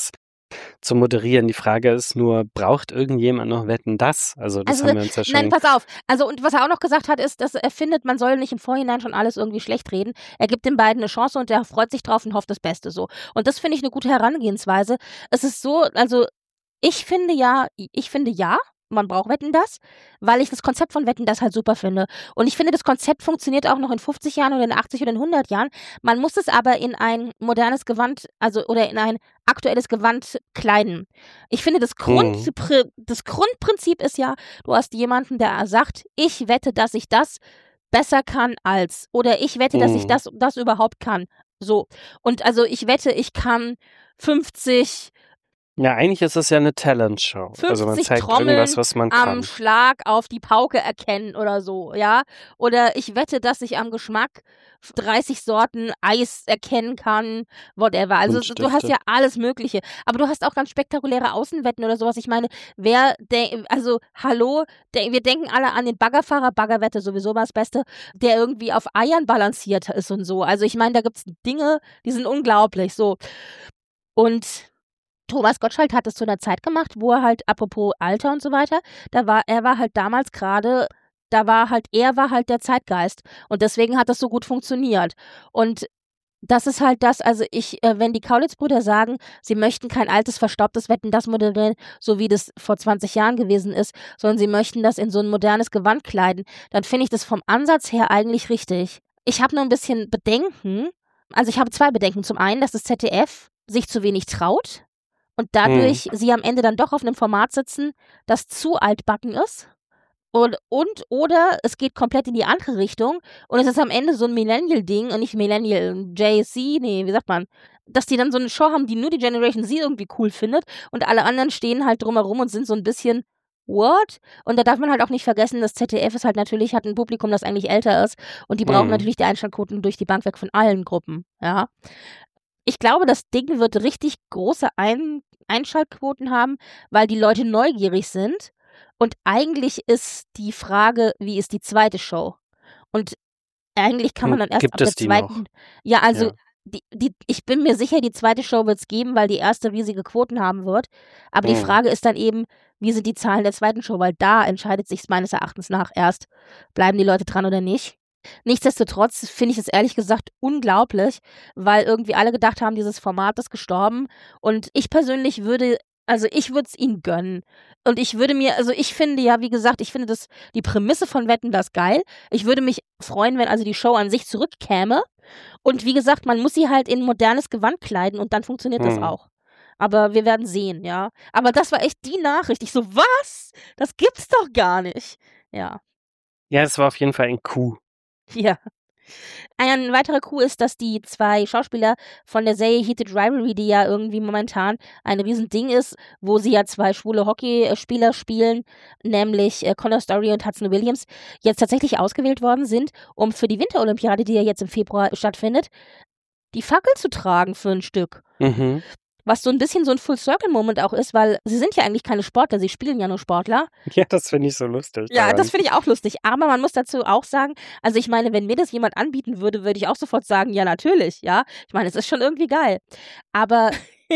C: zu moderieren. Die Frage ist nur, braucht irgendjemand noch Wetten, das? Also das haben wir uns ja schon...
B: Nein, pass auf. Also und was er auch noch gesagt hat, ist, dass er findet, man soll nicht im Vorhinein schon alles irgendwie schlecht reden. Er gibt den beiden eine Chance und er freut sich drauf und hofft das Beste so. Und das finde ich eine gute Herangehensweise. Es ist so, also ich finde ja, man braucht Wetten, das, weil ich das Konzept von Wetten, das halt super finde. Und ich finde, das Konzept funktioniert auch noch in 50 Jahren oder in 80 oder in 100 Jahren. Man muss es aber in ein modernes Gewand, also oder in ein aktuelles Gewand kleiden. Ich finde, das Grundprinzip ist ja, du hast jemanden, der sagt, ich wette, dass ich das besser kann als, oder ich wette, dass ich das überhaupt kann. So. Und also ich wette, ich kann 50...
C: Ja, eigentlich ist es ja eine Talentshow. Also man zeigt irgendwas, was man kann.
B: Am Schlag auf die Pauke erkennen oder so, ja. Oder ich wette, dass ich am Geschmack 30 Sorten Eis erkennen kann, whatever. Also du hast ja alles Mögliche. Aber du hast auch ganz spektakuläre Außenwetten oder sowas. Ich meine, wir denken alle an den Baggerfahrer, Baggerwette sowieso mal das Beste, der irgendwie auf Eiern balanciert ist und so. Also ich meine, da gibt's Dinge, die sind unglaublich, so. Und Thomas Gottschalk hat es zu einer Zeit gemacht, wo er halt, apropos Alter und so weiter, er war halt der Zeitgeist. Und deswegen hat das so gut funktioniert. Und das ist halt das, also wenn die Kaulitz-Brüder sagen, sie möchten kein altes, verstaubtes Wetten, das moderieren, so wie das vor 20 Jahren gewesen ist, sondern sie möchten das in so ein modernes Gewand kleiden, dann finde ich das vom Ansatz her eigentlich richtig. Ich habe nur ein bisschen Bedenken, also ich habe 2 Bedenken. Zum einen, dass das ZDF sich zu wenig traut und dadurch sie am Ende dann doch auf einem Format sitzen, das zu altbacken ist. Oder es geht komplett in die andere Richtung und es ist am Ende so ein Millennial-Ding und nicht Millennial, wie sagt man, dass die dann so eine Show haben, die nur die Generation Z irgendwie cool findet und alle anderen stehen halt drumherum und sind so ein bisschen what? Und da darf man halt auch nicht vergessen, das ZDF ist halt natürlich, hat ein Publikum, das eigentlich älter ist und die brauchen natürlich die Einschaltquoten durch die Bank weg von allen Gruppen, ja. Ich glaube, das Ding wird richtig große Einschaltquoten haben, weil die Leute neugierig sind. Und eigentlich ist die Frage, wie ist die zweite Show? Und eigentlich kann man dann erst ab der zweiten. Ja, also ich bin mir sicher, die zweite Show wird es geben, weil die erste riesige Quoten haben wird. Aber die Frage ist dann eben, wie sind die Zahlen der zweiten Show? Weil da entscheidet sich meines Erachtens nach erst, bleiben die Leute dran oder nicht. Nichtsdestotrotz finde ich es ehrlich gesagt unglaublich, weil irgendwie alle gedacht haben, dieses Format ist gestorben. Und ich persönlich würde es ihnen gönnen. Und ich finde ja, wie gesagt, ich finde die Prämisse von Wetten, das geil. Ich würde mich freuen, wenn also die Show an sich zurückkäme. Und wie gesagt, man muss sie halt in modernes Gewand kleiden und dann funktioniert das auch. Aber wir werden sehen, ja. Aber das war echt die Nachricht. Ich so, was? Das gibt's doch gar nicht. Ja.
C: Ja, es war auf jeden Fall ein Coup.
B: Ja. Ein weiterer Coup ist, dass die 2 Schauspieler von der Serie Heated Rivalry, die ja irgendwie momentan ein Riesending ist, wo sie ja 2 schwule Hockeyspieler spielen, nämlich Connor Story und Hudson Williams, jetzt tatsächlich ausgewählt worden sind, um für die Winterolympiade, die ja jetzt im Februar stattfindet, die Fackel zu tragen für ein Stück. Was so ein bisschen so ein Full-Circle-Moment auch ist, weil sie sind ja eigentlich keine Sportler, sie spielen ja nur Sportler.
C: Ja, das finde ich so lustig.
B: Ja, das finde ich auch lustig. Aber man muss dazu auch sagen, also ich meine, wenn mir das jemand anbieten würde, würde ich auch sofort sagen, ja, natürlich, ja. Ich meine, es ist schon irgendwie geil. Aber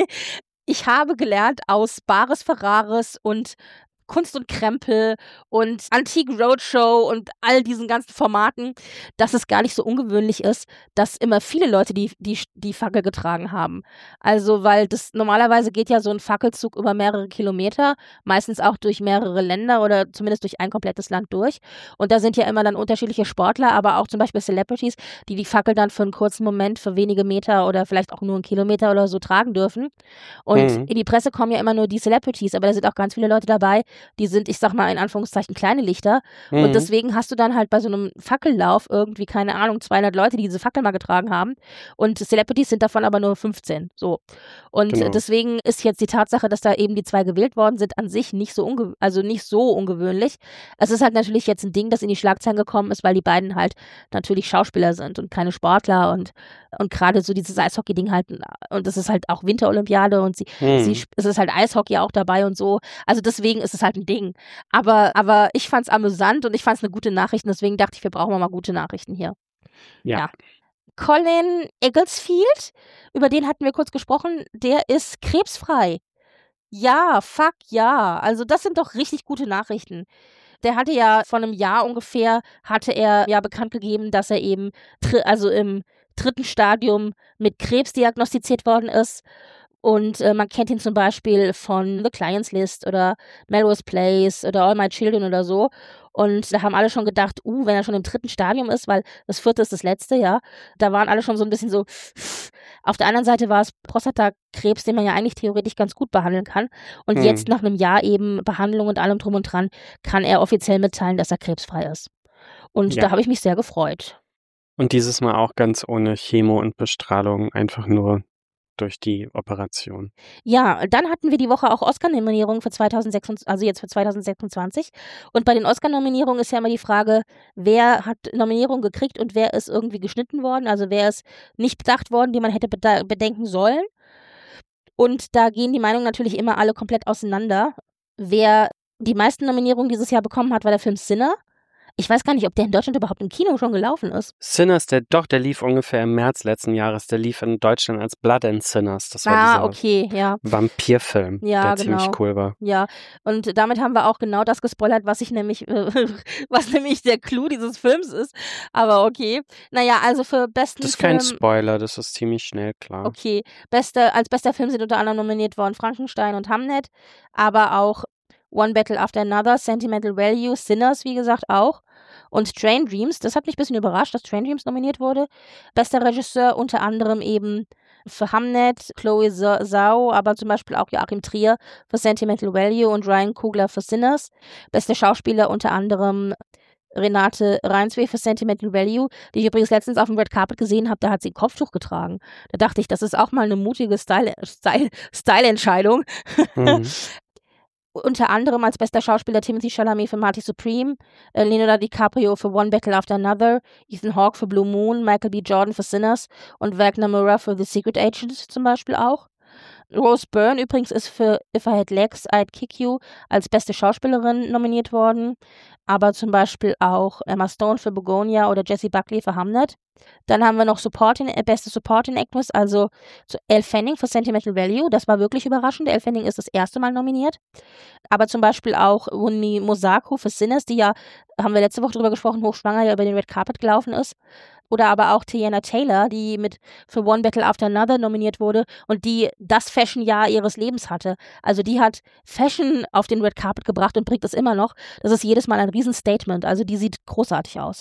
B: ich habe gelernt aus Bares Ferraris und Kunst und Krempel und Antique Roadshow und all diesen ganzen Formaten, dass es gar nicht so ungewöhnlich ist, dass immer viele Leute die Fackel getragen haben. Also, weil das normalerweise geht ja so ein Fackelzug über mehrere Kilometer, meistens auch durch mehrere Länder oder zumindest durch ein komplettes Land durch. Und da sind ja immer dann unterschiedliche Sportler, aber auch zum Beispiel Celebrities, die Fackel dann für einen kurzen Moment, für wenige Meter oder vielleicht auch nur einen Kilometer oder so tragen dürfen. Und in die Presse kommen ja immer nur die Celebrities, aber da sind auch ganz viele Leute dabei, die sind, ich sag mal in Anführungszeichen, kleine Lichter. Und deswegen hast du dann halt bei so einem Fackellauf irgendwie, keine Ahnung, 200 Leute, die diese Fackel mal getragen haben. Und Celebrities sind davon aber nur 15. So. Und deswegen ist jetzt die Tatsache, dass da eben die 2 gewählt worden sind, an sich nicht so ungewöhnlich. Es ist halt natürlich jetzt ein Ding, das in die Schlagzeilen gekommen ist, weil die beiden halt natürlich Schauspieler sind und keine Sportler und gerade so dieses Eishockey-Ding halt, und das ist halt auch Winterolympiade und es ist halt Eishockey auch dabei und so. Also deswegen ist es halt ein Ding. Aber ich fand's amüsant und ich fand's eine gute Nachricht und deswegen dachte ich, wir brauchen mal gute Nachrichten hier. Ja. Colin Egglesfield, über den hatten wir kurz gesprochen, der ist krebsfrei. Ja, fuck ja. Also das sind doch richtig gute Nachrichten. Der hatte ja vor einem Jahr ungefähr, hatte er ja bekannt gegeben, dass er eben also im 3. Stadium mit Krebs diagnostiziert worden ist. Und man kennt ihn zum Beispiel von The Client's List oder Melrose Place oder All My Children oder so. Und da haben alle schon gedacht, wenn er schon im 3. Stadium ist, weil das 4. ist das letzte, ja. Da waren alle schon so ein bisschen so. Auf der anderen Seite war es Prostatakrebs, den man ja eigentlich theoretisch ganz gut behandeln kann. Und jetzt nach einem Jahr eben Behandlung und allem drum und dran, kann er offiziell mitteilen, dass er krebsfrei ist. Und da habe ich mich sehr gefreut.
C: Und dieses Mal auch ganz ohne Chemo und Bestrahlung, einfach nur durch die Operation.
B: Ja, dann hatten wir die Woche auch Oscar-Nominierungen für 2026, also jetzt für 2026. Und bei den Oscar-Nominierungen ist ja immer die Frage, wer hat Nominierungen gekriegt und wer ist irgendwie geschnitten worden, also wer ist nicht bedacht worden, die man hätte bedenken sollen. Und da gehen die Meinungen natürlich immer alle komplett auseinander. Wer die meisten Nominierungen dieses Jahr bekommen hat, war der Film Sinner. Ich weiß gar nicht, ob der in Deutschland überhaupt im Kino schon gelaufen ist.
C: Sinners, der lief ungefähr im März letzten Jahres. Der lief in Deutschland als Blood and Sinners. Das war dieser Vampirfilm, der ziemlich cool war.
B: Ja, und damit haben wir auch genau das gespoilert, was nämlich der Clou dieses Films ist. Aber okay. Naja, also für besten Film...
C: Das ist kein Spoiler, das ist ziemlich schnell klar.
B: Okay, als bester Film sind unter anderem nominiert worden Frankenstein und Hamnet, aber auch One Battle After Another, Sentimental Value, Sinners, wie gesagt, auch. Und Train Dreams, das hat mich ein bisschen überrascht, dass Train Dreams nominiert wurde. Bester Regisseur unter anderem eben für Hamnet, Chloe Zhao, aber zum Beispiel auch Joachim Trier für Sentimental Value und Ryan Coogler für Sinners. Beste Schauspieler unter anderem Renate Reinswe für Sentimental Value, die ich übrigens letztens auf dem Red Carpet gesehen habe, da hat sie ein Kopftuch getragen. Da dachte ich, das ist auch mal eine mutige Style-Entscheidung. Unter anderem als bester Schauspieler Timothée Chalamet für Marty Supreme, Leonardo DiCaprio für One Battle After Another, Ethan Hawke für Blue Moon, Michael B. Jordan für Sinners und Wagner Moura für The Secret Agent zum Beispiel auch. Rose Byrne übrigens ist für If I Had Legs, I'd Kick You als beste Schauspielerin nominiert worden, aber zum Beispiel auch Emma Stone für Begonia oder Jessie Buckley für Hamnet. Dann haben wir noch beste Supporting Actress, also Elle Fanning für Sentimental Value. Das war wirklich überraschend. Elle Fanning ist das erste Mal nominiert. Aber zum Beispiel auch Wunmi Mosaku für Sinners, die ja, haben wir letzte Woche drüber gesprochen, hochschwanger ja über den Red Carpet gelaufen ist. Oder aber auch Tiana Taylor, die für One Battle After Another nominiert wurde und die das Fashion-Jahr ihres Lebens hatte. Also die hat Fashion auf den Red Carpet gebracht und bringt es immer noch. Das ist jedes Mal ein Riesenstatement. Also die sieht großartig aus.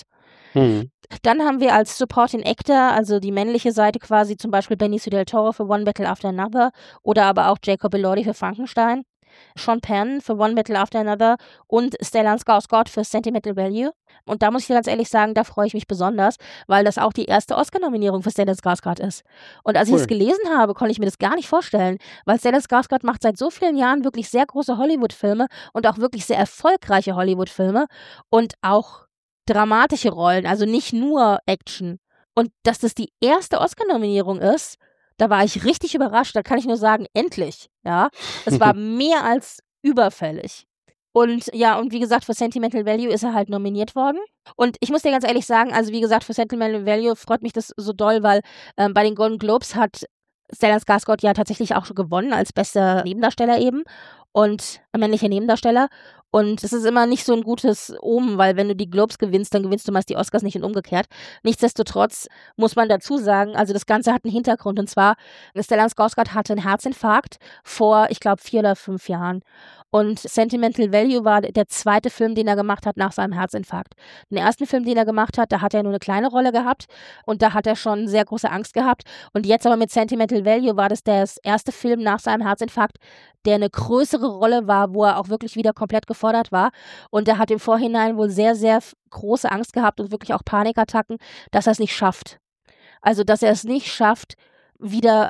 B: Dann haben wir als Supporting Actor, also die männliche Seite quasi, zum Beispiel Benicio del Toro für One Battle After Another oder aber auch Jacob Elordi für Frankenstein, Sean Penn für One Battle After Another und Stellan Skarsgård für Sentimental Value. Und da muss ich ganz ehrlich sagen, da freue ich mich besonders, weil das auch die erste Oscar-Nominierung für Stellan Skarsgård ist. Und als ich es gelesen habe, konnte ich mir das gar nicht vorstellen, weil Stellan Skarsgård macht seit so vielen Jahren wirklich sehr große Hollywood-Filme und auch wirklich sehr erfolgreiche Hollywood-Filme und auch dramatische Rollen, also nicht nur Action. Und dass das die erste Oscar-Nominierung ist, da war ich richtig überrascht. Da kann ich nur sagen, endlich. Ja, es war mehr als überfällig. Und ja, und wie gesagt, für Sentimental Value ist er halt nominiert worden. Und ich muss dir ganz ehrlich sagen, also wie gesagt, für Sentimental Value freut mich das so doll, weil bei den Golden Globes hat Stellan Skarsgård ja tatsächlich auch schon gewonnen als bester Nebendarsteller eben und männlicher Nebendarsteller. Und es ist immer nicht so ein gutes Omen, weil wenn du die Globes gewinnst, dann gewinnst du meist die Oscars nicht und umgekehrt. Nichtsdestotrotz muss man dazu sagen, also das Ganze hat einen Hintergrund und zwar, Stellan Skarsgård hatte einen Herzinfarkt vor, ich glaube, 4 oder 5 Jahren. Und Sentimental Value war der zweite Film, den er gemacht hat nach seinem Herzinfarkt. Den ersten Film, den er gemacht hat, da hat er nur eine kleine Rolle gehabt und da hat er schon sehr große Angst gehabt. Und jetzt aber mit Sentimental Value war das der erste Film nach seinem Herzinfarkt, der eine größere Rolle war, wo er auch wirklich wieder komplett gefordert war. Und er hat im Vorhinein wohl sehr, sehr große Angst gehabt und wirklich auch Panikattacken, dass er es nicht schafft. Also, dass er es nicht schafft, wieder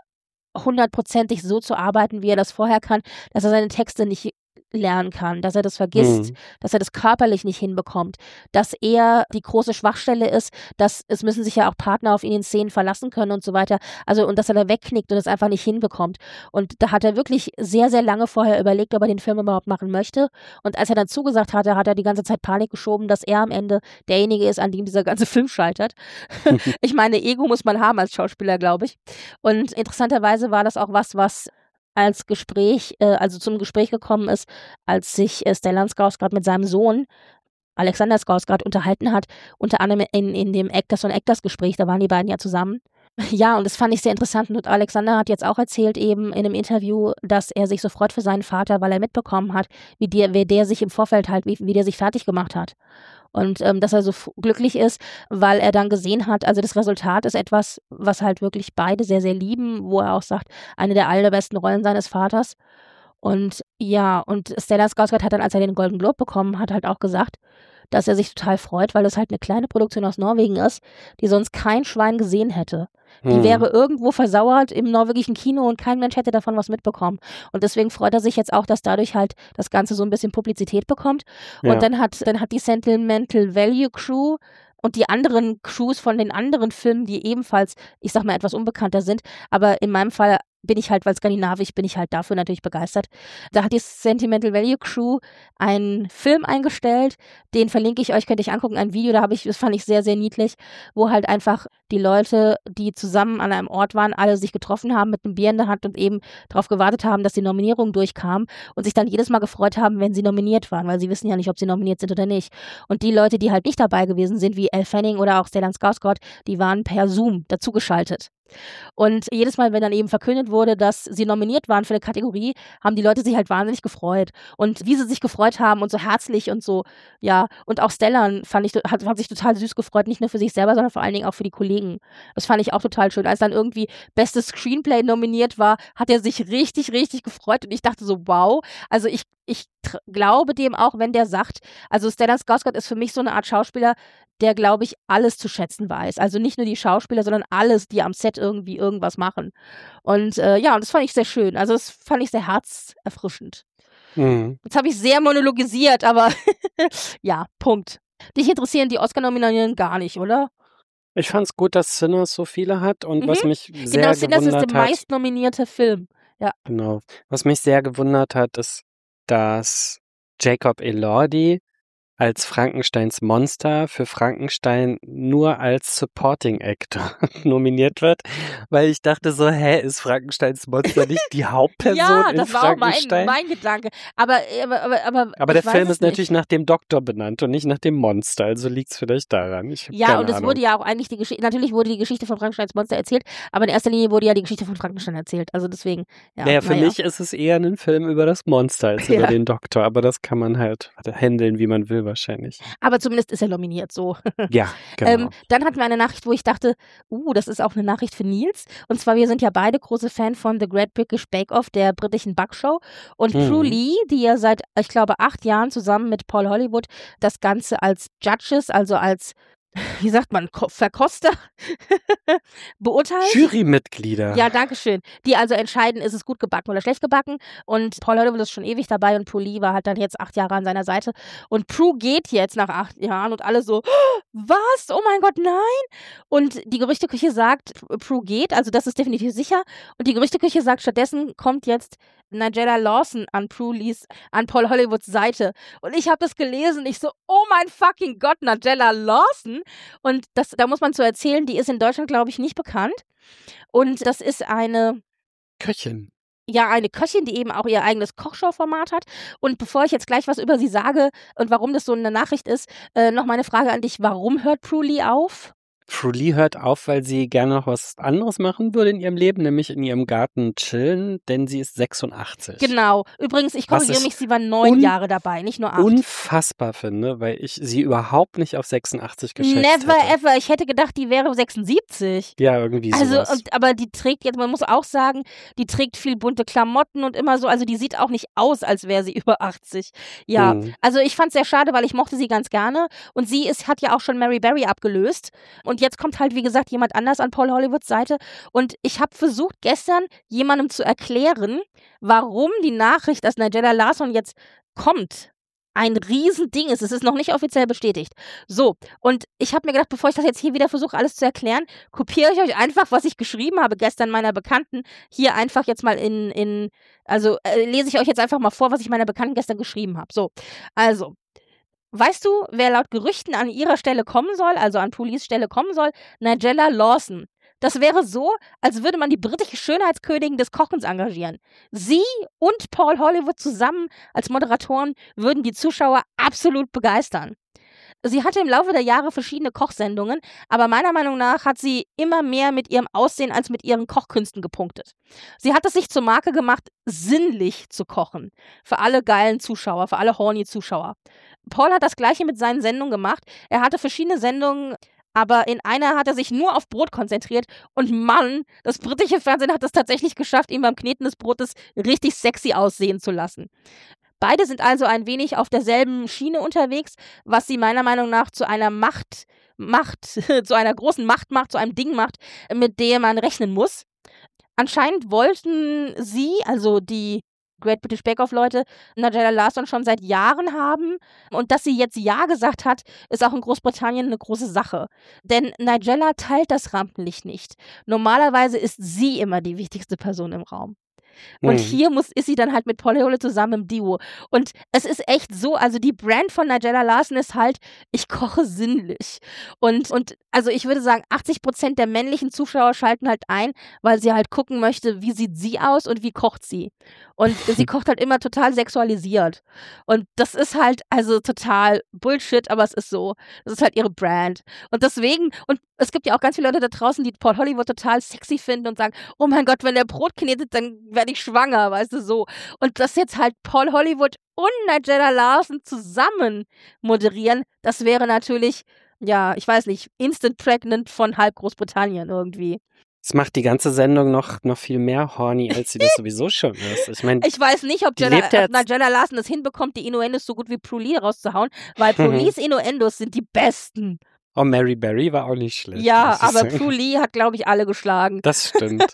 B: 100%ig so zu arbeiten, wie er das vorher kann, dass er seine Texte nicht lernen kann, dass er das vergisst, dass er das körperlich nicht hinbekommt, dass er die große Schwachstelle ist, dass es müssen sich ja auch Partner auf ihn in Szenen verlassen können und so weiter, also und dass er da wegknickt und es einfach nicht hinbekommt. Und da hat er wirklich sehr, sehr lange vorher überlegt, ob er den Film überhaupt machen möchte. Und als er dann zugesagt hatte, hat er die ganze Zeit Panik geschoben, dass er am Ende derjenige ist, an dem dieser ganze Film scheitert. Ich meine, Ego muss man haben als Schauspieler, glaube ich. Und interessanterweise war das auch was als Gespräch, also zum Gespräch gekommen ist, als sich Stellan Skarsgård mit seinem Sohn Alexander Skarsgård unterhalten hat, unter anderem in dem Actors on Actors Gespräch, da waren die beiden ja zusammen. Ja, und das fand ich sehr interessant. Und Alexander hat jetzt auch erzählt eben in einem Interview, dass er sich so freut für seinen Vater, weil er mitbekommen hat, wie der sich im Vorfeld halt, wie der sich fertig gemacht hat. Und dass er so glücklich ist, weil er dann gesehen hat, also das Resultat ist etwas, was halt wirklich beide sehr, sehr lieben, wo er auch sagt, eine der allerbesten Rollen seines Vaters. Und ja, und Stellan Skarsgård hat dann, als er den Golden Globe bekommen hat, halt auch gesagt, dass er sich total freut, weil das halt eine kleine Produktion aus Norwegen ist, die sonst kein Schwein gesehen hätte. Die wäre irgendwo versauert im norwegischen Kino und kein Mensch hätte davon was mitbekommen. Und deswegen freut er sich jetzt auch, dass dadurch halt das Ganze so ein bisschen Publizität bekommt. Und dann hat die Sentimental Value Crew und die anderen Crews von den anderen Filmen, die ebenfalls, ich sag mal, etwas unbekannter sind, aber in meinem Fall bin ich halt, weil skandinavisch bin ich halt dafür natürlich begeistert. Da hat die Sentimental Value Crew einen Film eingestellt, den verlinke ich euch, könnt ihr euch angucken, ein Video, das fand ich sehr, sehr niedlich, wo halt einfach die Leute, die zusammen an einem Ort waren, alle sich getroffen haben mit einem Bier in der Hand und eben darauf gewartet haben, dass die Nominierung durchkam und sich dann jedes Mal gefreut haben, wenn sie nominiert waren, weil sie wissen ja nicht, ob sie nominiert sind oder nicht. Und die Leute, die halt nicht dabei gewesen sind, wie Elle Fanning oder auch Stellan Skarsgård, die waren per Zoom dazugeschaltet. Und jedes Mal, wenn dann eben verkündet wurde, dass sie nominiert waren für eine Kategorie, haben die Leute sich halt wahnsinnig gefreut. Und wie sie sich gefreut haben und so herzlich und so, ja. Und auch Stellan hat sich total süß gefreut, nicht nur für sich selber, sondern vor allen Dingen auch für die Kollegen. Das fand ich auch total schön. Als dann irgendwie bestes Screenplay nominiert war, hat er sich richtig, richtig gefreut. Und ich dachte so, wow. Also ich glaube dem auch, wenn der sagt, also Stellan Skarsgård ist für mich so eine Art Schauspieler, der, glaube ich, alles zu schätzen weiß. Also nicht nur die Schauspieler, sondern alles, die am Set irgendwie irgendwas machen. Und ja, und das fand ich sehr schön. Also das fand ich sehr herzerfrischend. Jetzt habe ich sehr monologisiert, aber ja, Punkt. Dich interessieren die Oscar-Nominierungen gar nicht, oder?
C: Ich fand es gut, dass Sinners so viele hat und was mich sehr gewundert hat.
B: Sinners ist der meistnominierte Film. Ja.
C: Genau. Was mich sehr gewundert hat, ist, dass Jacob Elordi als Frankensteins Monster für Frankenstein nur als Supporting Actor nominiert wird, weil ich dachte so, ist Frankensteins Monster nicht die Hauptperson in Frankenstein?
B: Ja, das war auch mein Gedanke. Aber
C: der Film ist natürlich nach dem Doktor benannt und nicht nach dem Monster, also liegt es vielleicht daran.
B: Ja, und es wurde ja auch eigentlich natürlich wurde die Geschichte von Frankensteins Monster erzählt, aber in erster Linie wurde ja die Geschichte von Frankenstein erzählt, also deswegen, ja.
C: Für mich ist es eher ein Film über das Monster als über den Doktor, aber das kann man halt handeln, wie man will wahrscheinlich.
B: Aber zumindest ist er nominiert, so.
C: Ja, genau.
B: Dann hatten wir eine Nachricht, wo ich dachte, das ist auch eine Nachricht für Nils. Und zwar, wir sind ja beide große Fan von The Great British Bake Off, der britischen Backshow. Und Prue Lee, die ja seit, ich glaube, 8 Jahren zusammen mit Paul Hollywood das Ganze als Judges, also als, wie sagt man, Verkoster beurteilt.
C: Jurymitglieder.
B: Ja, danke schön. Die also entscheiden, ist es gut gebacken oder schlecht gebacken. Und Paul Hollywood ist schon ewig dabei und Prue Lee war halt dann jetzt 8 Jahre an seiner Seite. Und Prue geht jetzt nach 8 Jahren und alle so, was? Oh mein Gott, nein! Und die Gerüchteküche sagt, Prue geht, also das ist definitiv sicher. Und die Gerüchteküche sagt, stattdessen kommt jetzt Nigella Lawson an Paul Hollywoods Seite. Und ich habe das gelesen, ich so, oh mein fucking Gott, Nigella Lawson. Und da muss man zu erzählen, die ist in Deutschland, glaube ich, nicht bekannt. Und das ist eine
C: Köchin.
B: Ja, eine Köchin, die eben auch ihr eigenes Kochshow-Format hat. Und bevor ich jetzt gleich was über sie sage und warum das so eine Nachricht ist, noch meine Frage an dich, warum hört Prue Lee auf?
C: Prue Lee hört auf, weil sie gerne noch was anderes machen würde in ihrem Leben, nämlich in ihrem Garten chillen, denn sie ist 86.
B: Genau. Übrigens, ich korrigiere mich, sie war 9 Jahre dabei, nicht nur 8.
C: Unfassbar finde, weil ich sie überhaupt nicht auf 86 geschätzt hätte.
B: Never ever. Ich hätte gedacht, die wäre 76.
C: Ja, irgendwie sowas.
B: Also, aber die trägt jetzt, man muss auch sagen, die trägt viel bunte Klamotten und immer so, also die sieht auch nicht aus, als wäre sie über 80. Ja, also ich fand es sehr schade, weil ich mochte sie ganz gerne und sie hat ja auch schon Mary Berry abgelöst und jetzt kommt halt, wie gesagt, jemand anders an Paul Hollywoods Seite. Und ich habe versucht, gestern jemandem zu erklären, warum die Nachricht, dass Nigella Lawson jetzt kommt, ein Riesending ist. Es ist noch nicht offiziell bestätigt. So, und ich habe mir gedacht, bevor ich das jetzt hier wieder versuche, alles zu erklären, kopiere ich euch einfach, was ich geschrieben habe gestern meiner Bekannten, hier einfach jetzt mal lese ich euch jetzt einfach mal vor, was ich meiner Bekannten gestern geschrieben habe. So, also, weißt du, wer laut Gerüchten an ihrer Stelle kommen soll, also an Prue Lees Stelle kommen soll? Nigella Lawson. Das wäre so, als würde man die britische Schönheitskönigin des Kochens engagieren. Sie und Paul Hollywood zusammen als Moderatoren würden die Zuschauer absolut begeistern. Sie hatte im Laufe der Jahre verschiedene Kochsendungen, aber meiner Meinung nach hat sie immer mehr mit ihrem Aussehen als mit ihren Kochkünsten gepunktet. Sie hat es sich zur Marke gemacht, sinnlich zu kochen. Für alle geilen Zuschauer, für alle horny Zuschauer. Paul hat das Gleiche mit seinen Sendungen gemacht. Er hatte verschiedene Sendungen, aber in einer hat er sich nur auf Brot konzentriert. Und Mann, das britische Fernsehen hat es tatsächlich geschafft, ihn beim Kneten des Brotes richtig sexy aussehen zu lassen. Beide sind also ein wenig auf derselben Schiene unterwegs, was sie meiner Meinung nach zu einer zu einer großen Macht macht, zu einem Ding macht, mit dem man rechnen muss. Anscheinend wollten sie, also die Great British Bake Off Leute, Nigella Lawson schon seit Jahren haben. Und dass sie jetzt Ja gesagt hat, ist auch in Großbritannien eine große Sache. Denn Nigella teilt das Rampenlicht nicht. Normalerweise ist sie immer die wichtigste Person im Raum. Und hier ist sie dann halt mit Paul Hollywood zusammen im Duo. Und es ist echt so, also die Brand von Nigella Lawson ist halt, ich koche sinnlich. Und also ich würde sagen, 80% der männlichen Zuschauer schalten halt ein, weil sie halt gucken möchte, wie sieht sie aus und wie kocht sie. Und sie kocht halt immer total sexualisiert. Und das ist halt also total Bullshit, aber es ist so. Das ist halt ihre Brand. Und deswegen, und es gibt ja auch ganz viele Leute da draußen, die Paul Hollywood total sexy finden und sagen, oh mein Gott, wenn der Brot knetet, dann werde ich schwanger, weißt du, so. Und dass jetzt halt Paul Hollywood und Nigella Lawson zusammen moderieren, das wäre natürlich, ja, ich weiß nicht, instant pregnant von halb Großbritannien irgendwie.
C: Es macht die ganze Sendung noch viel mehr horny, als sie das sowieso schon ist. Ich
B: weiß nicht, ob Nigella Lawson das hinbekommt, die Innuendos so gut wie Prue rauszuhauen, weil Prue Innuendos sind die besten.
C: Oh, Mary Berry war auch nicht schlecht.
B: Ja, aber Prue hat, glaube ich, alle geschlagen.
C: Das stimmt.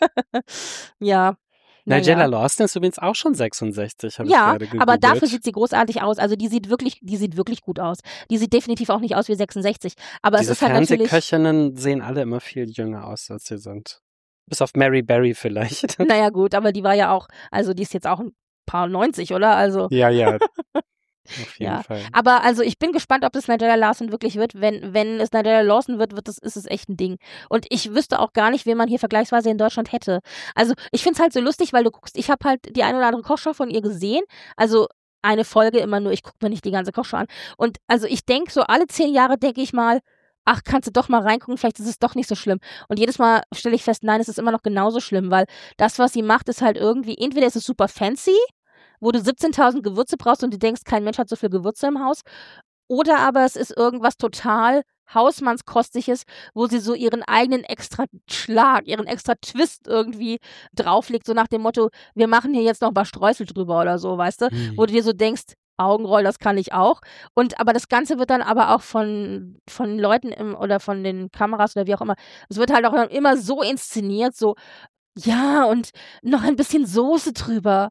B: Ja.
C: Nigella Lawson ist übrigens auch schon 66, habe ich gerade gegoogelt.
B: Ja, aber dafür sieht sie großartig aus. Also die sieht wirklich gut aus. Die sieht definitiv auch nicht aus wie 66. Aber
C: diese
B: es ist halt natürlich...
C: Fernsehköchinnen sehen alle immer viel jünger aus, als sie sind. Bis auf Mary Berry vielleicht.
B: Naja gut, aber die war ja auch, also die ist jetzt auch ein paar 90, oder? Also
C: ja. Auf jeden Fall.
B: Aber also ich bin gespannt, ob das Nigella Lawson wirklich wird. Wenn es Nigella Lawson wird, ist es echt ein Ding. Und ich wüsste auch gar nicht, wen man hier vergleichsweise in Deutschland hätte. Also ich finde es halt so lustig, weil du guckst, ich habe halt die eine oder andere Kochshow von ihr gesehen. Also eine Folge immer nur, ich gucke mir nicht die ganze Kochshow an. Und also ich denke, so alle 10 Jahre denke ich mal, ach, kannst du doch mal reingucken, vielleicht ist es doch nicht so schlimm. Und jedes Mal stelle ich fest, nein, es ist immer noch genauso schlimm, weil das, was sie macht, ist halt irgendwie, entweder ist es super fancy, wo du 17.000 Gewürze brauchst und du denkst, kein Mensch hat so viel Gewürze im Haus. Oder aber es ist irgendwas total Hausmannskostiges, wo sie so ihren eigenen extra Schlag, ihren extra Twist irgendwie drauflegt, so nach dem Motto, wir machen hier jetzt noch ein paar Streusel drüber oder so, weißt du? Wo du dir so denkst, Augenroll, das kann ich auch. Aber das Ganze wird dann aber auch von Leuten oder von den Kameras oder wie auch immer, es wird halt auch immer so inszeniert, so, ja, und noch ein bisschen Soße drüber.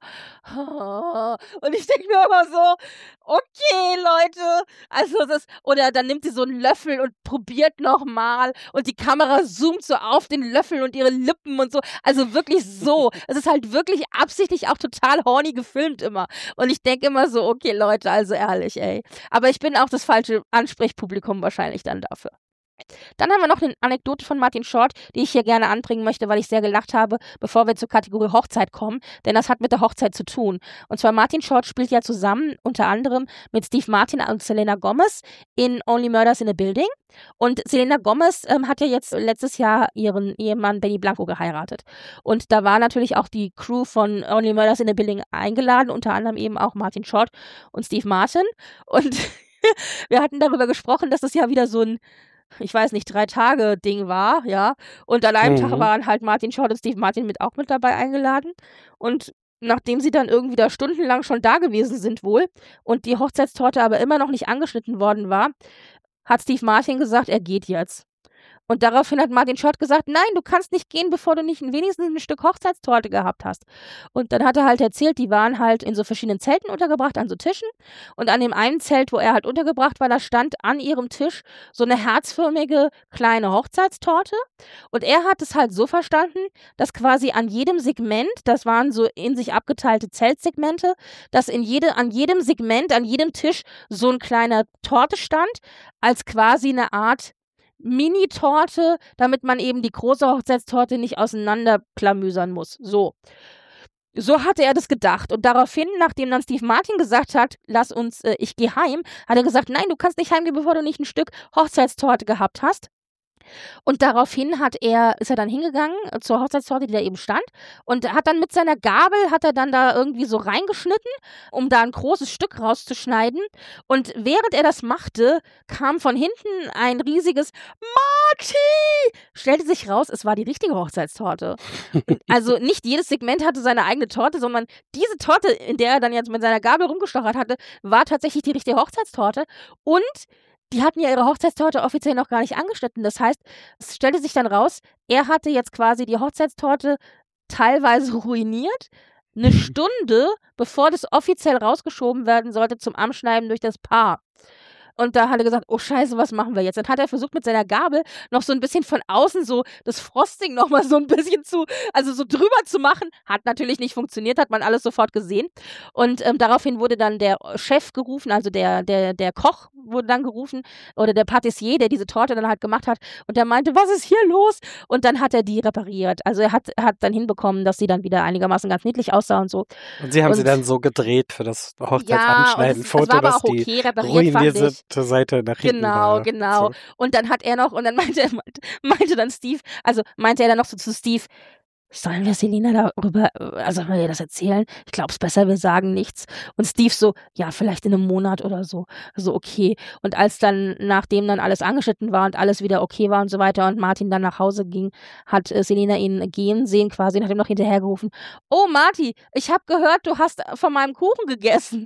B: Und ich denke mir immer so, okay, Leute, also oder dann nimmt sie so einen Löffel und probiert nochmal und die Kamera zoomt so auf den Löffel und ihre Lippen und so, also wirklich so. Es ist halt wirklich absichtlich auch total horny gefilmt immer. Und ich denke immer so, okay, Leute, also ehrlich, ey. Aber ich bin auch das falsche Ansprechpublikum wahrscheinlich dann dafür. Dann haben wir noch eine Anekdote von Martin Short, die ich hier gerne anbringen möchte, weil ich sehr gelacht habe, bevor wir zur Kategorie Hochzeit kommen, denn das hat mit der Hochzeit zu tun. Und zwar Martin Short spielt ja zusammen unter anderem mit Steve Martin und Selena Gomez in Only Murders in a Building. Und Selena Gomez hat ja jetzt letztes Jahr ihren Ehemann Benny Blanco geheiratet. Und da war natürlich auch die Crew von Only Murders in a Building eingeladen, unter anderem eben auch Martin Short und Steve Martin. Und wir hatten darüber gesprochen, dass das ja wieder so ein, ich weiß nicht, 3-Tage-Ding war, ja. Und an einem Tag waren halt Martin Short und Steve Martin auch mit dabei eingeladen. Und nachdem sie dann irgendwie da stundenlang schon da gewesen sind wohl und die Hochzeitstorte aber immer noch nicht angeschnitten worden war, hat Steve Martin gesagt, er geht jetzt. Und daraufhin hat Martin Short gesagt, nein, du kannst nicht gehen, bevor du nicht wenigstens ein Stück Hochzeitstorte gehabt hast. Und dann hat er halt erzählt, die waren halt in so verschiedenen Zelten untergebracht, an so Tischen. Und an dem einen Zelt, wo er halt untergebracht war, da stand an ihrem Tisch so eine herzförmige kleine Hochzeitstorte. Und er hat es halt so verstanden, dass quasi an jedem Segment, das waren so in sich abgeteilte Zeltsegmente, dass an jedem Segment, an jedem Tisch so ein kleiner Torte stand, als quasi eine Art Mini-Torte, damit man eben die große Hochzeitstorte nicht auseinanderklamüsern muss. So hatte er das gedacht. Und daraufhin, nachdem dann Steve Martin gesagt hat, ich gehe heim, hat er gesagt, nein, du kannst nicht heimgehen, bevor du nicht ein Stück Hochzeitstorte gehabt hast. Und daraufhin ist er dann hingegangen zur Hochzeitstorte, die da eben stand, und hat dann mit seiner Gabel, hat er dann da irgendwie so reingeschnitten, um da ein großes Stück rauszuschneiden. Und während er das machte, kam von hinten ein riesiges Marty! Stellte sich raus, es war die richtige Hochzeitstorte. Also nicht jedes Segment hatte seine eigene Torte, sondern diese Torte, in der er dann jetzt mit seiner Gabel rumgestochert hatte, war tatsächlich die richtige Hochzeitstorte. Und die hatten ja ihre Hochzeitstorte offiziell noch gar nicht angeschnitten. Das heißt, es stellte sich dann raus, er hatte jetzt quasi die Hochzeitstorte teilweise ruiniert, eine Stunde, bevor das offiziell rausgeschoben werden sollte zum Anschneiden durch das Paar. Und da hat er gesagt, oh Scheiße, was machen wir jetzt? Dann hat er versucht, mit seiner Gabel noch so ein bisschen von außen so das Frosting nochmal so ein bisschen so drüber zu machen. Hat natürlich nicht funktioniert, hat man alles sofort gesehen. Und daraufhin wurde dann der Chef gerufen, also der Koch wurde dann gerufen oder der Patissier, der diese Torte dann halt gemacht hat. Und der meinte, was ist hier los? Und dann hat er die repariert. Also er hat dann hinbekommen, dass sie dann wieder einigermaßen ganz niedlich aussah und so.
C: Und sie haben sie dann so gedreht für das Hochzeitsanschneiden-Foto,
B: das war aber
C: dass
B: auch okay repariert, fand ich.
C: zur Seite nach hinten war.
B: Genau. So. Und dann hat er noch, und dann meinte dann Steve, also meinte er dann noch so zu Steve, sollen wir Selina darüber, sollen wir ihr das erzählen? Ich glaube es besser, wir sagen nichts. Und Steve so, ja, vielleicht in einem Monat oder so. Also okay. Und als dann, nachdem dann alles angeschnitten war und alles wieder okay war und so weiter und Martin dann nach Hause ging, hat Selina ihn gehen sehen quasi und hat ihm noch hinterhergerufen, oh Marty, ich habe gehört, du hast von meinem Kuchen gegessen.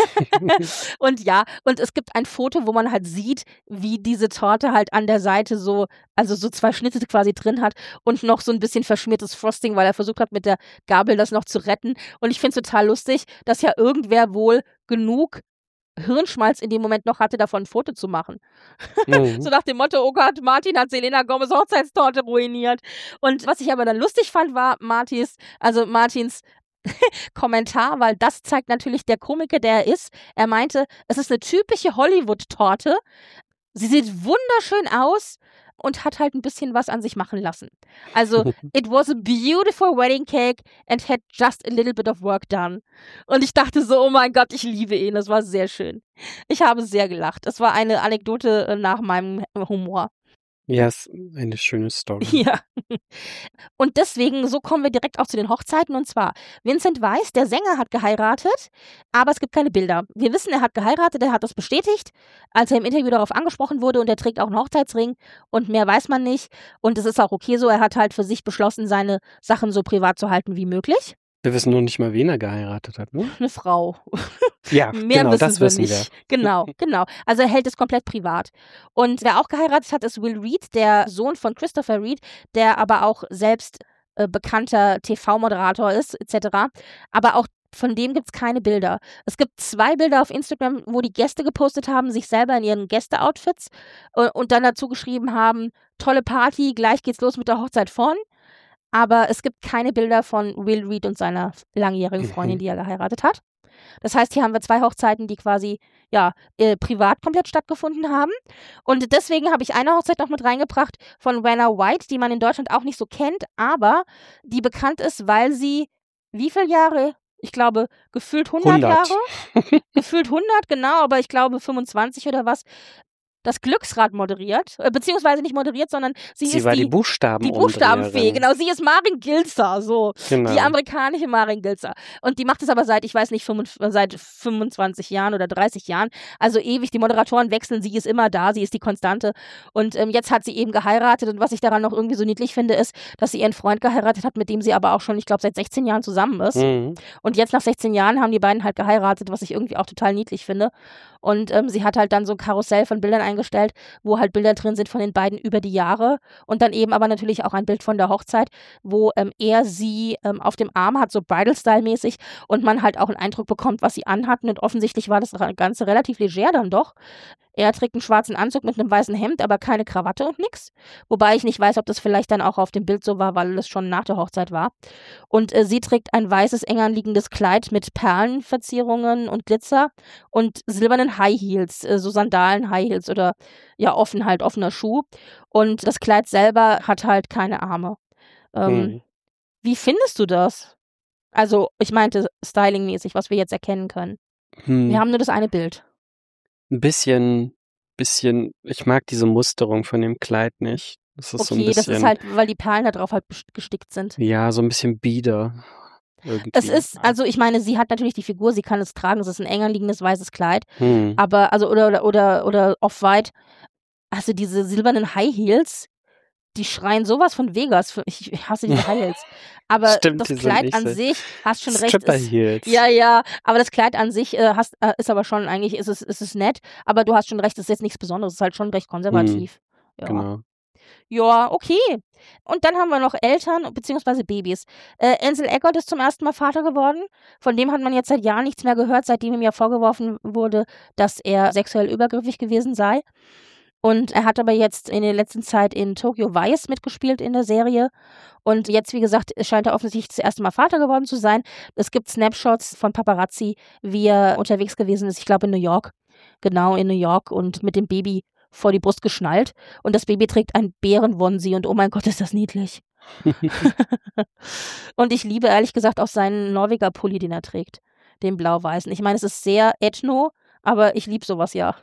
B: Und ja, und es gibt ein Foto, wo man halt sieht, wie diese Torte halt an der Seite so 2 Schnitte quasi drin hat und noch so ein bisschen verschmiertes Frosting, weil er versucht hat, mit der Gabel das noch zu retten. Und ich finde es total lustig, dass ja irgendwer wohl genug Hirnschmalz in dem Moment noch hatte, davon ein Foto zu machen. Mhm. So nach dem Motto, oh Gott, Martin hat Selena Gomez Hochzeitstorte ruiniert. Und was ich aber dann lustig fand, war Martins Kommentar, weil das zeigt natürlich der Komiker, der er ist. Er meinte, es ist eine typische Hollywood-Torte. Sie sieht wunderschön aus und hat halt ein bisschen was an sich machen lassen. Also, it was a beautiful wedding cake and had just a little bit of work done. Und ich dachte so, oh mein Gott, ich liebe ihn. Das war sehr schön. Ich habe sehr gelacht. Es war eine Anekdote nach meinem Humor.
C: Ja, ist eine schöne Story.
B: Ja. Und deswegen, so kommen wir direkt auch zu den Hochzeiten. Und zwar, Vincent Weiss, der Sänger, hat geheiratet, aber es gibt keine Bilder. Wir wissen, er hat geheiratet, er hat das bestätigt, als er im Interview darauf angesprochen wurde, und er trägt auch einen Hochzeitsring und mehr weiß man nicht. Und es ist auch okay so, er hat halt für sich beschlossen, seine Sachen so privat zu halten wie möglich.
C: Wir wissen nur nicht mal, wen er geheiratet hat, ne?
B: Eine Frau.
C: Ja,
B: mehr
C: genau, das wissen wir.
B: Genau. Also er hält es komplett privat. Und wer auch geheiratet hat, ist Will Reed, der Sohn von Christopher Reed, der aber auch selbst bekannter TV-Moderator ist, etc. Aber auch von dem gibt es keine Bilder. Es gibt 2 Bilder auf Instagram, wo die Gäste gepostet haben, sich selber in ihren Gäste-Outfits und dann dazu geschrieben haben, tolle Party, gleich geht's los mit der Hochzeit von. Aber es gibt keine Bilder von Will Reed und seiner langjährigen Freundin, die er geheiratet hat. Das heißt, hier haben wir 2 Hochzeiten, die quasi privat komplett stattgefunden haben. Und deswegen habe ich eine Hochzeit noch mit reingebracht von Vanna White, die man in Deutschland auch nicht so kennt, aber die bekannt ist, weil sie wie viele Jahre? Ich glaube, gefühlt 100 Jahre. Gefühlt 100, genau, aber ich glaube 25 oder was. Das Glücksrad moderiert, beziehungsweise nicht moderiert, sondern sie war
C: die
B: Buchstabenfee, genau, sie ist Marin Gilzer, so, genau. Die amerikanische Marin Gilzer. Und die macht es aber seit 25 Jahren oder 30 Jahren, also ewig, die Moderatoren wechseln, sie ist immer da, sie ist die Konstante. Und jetzt hat sie eben geheiratet, und was ich daran noch irgendwie so niedlich finde, ist, dass sie ihren Freund geheiratet hat, mit dem sie aber auch schon, ich glaube, seit 16 Jahren zusammen ist. Mhm. Und jetzt nach 16 Jahren haben die beiden halt geheiratet, was ich irgendwie auch total niedlich finde. Und sie hat halt dann so ein Karussell von Bildern eingestellt, wo halt Bilder drin sind von den beiden über die Jahre, und dann eben aber natürlich auch ein Bild von der Hochzeit, wo er sie auf dem Arm hat, so Bridal-Style-mäßig, und man halt auch einen Eindruck bekommt, was sie anhatten, und offensichtlich war das Ganze relativ leger dann doch. Er trägt einen schwarzen Anzug mit einem weißen Hemd, aber keine Krawatte und nix. Wobei ich nicht weiß, ob das vielleicht dann auch auf dem Bild so war, weil es schon nach der Hochzeit war. Und sie trägt ein weißes, eng anliegendes Kleid mit Perlenverzierungen und Glitzer und silbernen High Heels, so Sandalen-High Heels oder oder ja, offener Schuh. Und das Kleid selber hat halt keine Arme. Wie findest du das? Also, ich meinte stylingmäßig, was wir jetzt erkennen können. Wir haben nur das eine Bild.
C: Ein bisschen, ich mag diese Musterung von dem Kleid nicht. Das ist so ein
B: Okay, das ist
C: bisschen,
B: halt, weil die Perlen da drauf halt gestickt sind.
C: ja, so ein bisschen bieder irgendwie.
B: Es ist, also ich meine, sie hat natürlich die Figur, sie kann es tragen, es ist ein enger liegendes weißes Kleid,
C: Hm.
B: aber, also, oder off-white, also diese silbernen High Heels, die schreien sowas von Vegas. Ich hasse diese High Heels. Aber
C: Stimmt,
B: das
C: die sind
B: Kleid
C: nicht
B: an
C: so-
B: sich, hast schon recht,
C: Stripper
B: ist,
C: Heels.
B: ja, aber das Kleid an sich ist aber schon, eigentlich ist es nett, aber du hast schon recht, es ist jetzt nichts Besonderes, es ist halt schon recht konservativ. Ja.
C: Genau.
B: Ja, okay. Und dann haben wir noch Eltern bzw. Babys. Ansel Elgort ist zum ersten Mal Vater geworden. Von dem hat man jetzt seit Jahren nichts mehr gehört, seitdem ihm ja vorgeworfen wurde, dass er sexuell übergriffig gewesen sei. Und er hat aber jetzt in der letzten Zeit in Tokyo Vice mitgespielt in der Serie. Und jetzt, wie gesagt, scheint er offensichtlich das erste Mal Vater geworden zu sein. Es gibt Snapshots von Paparazzi, wie er unterwegs gewesen ist. Ich glaube in New York. Genau, in New York und mit dem Baby vor die Brust geschnallt. Und das Baby trägt ein Bärenwonsi und oh mein Gott, ist das niedlich. Und ich liebe ehrlich gesagt auch seinen Norweger-Pulli, den er trägt. Den blau-weißen. Ich meine, es ist sehr ethno, aber ich liebe sowas ja.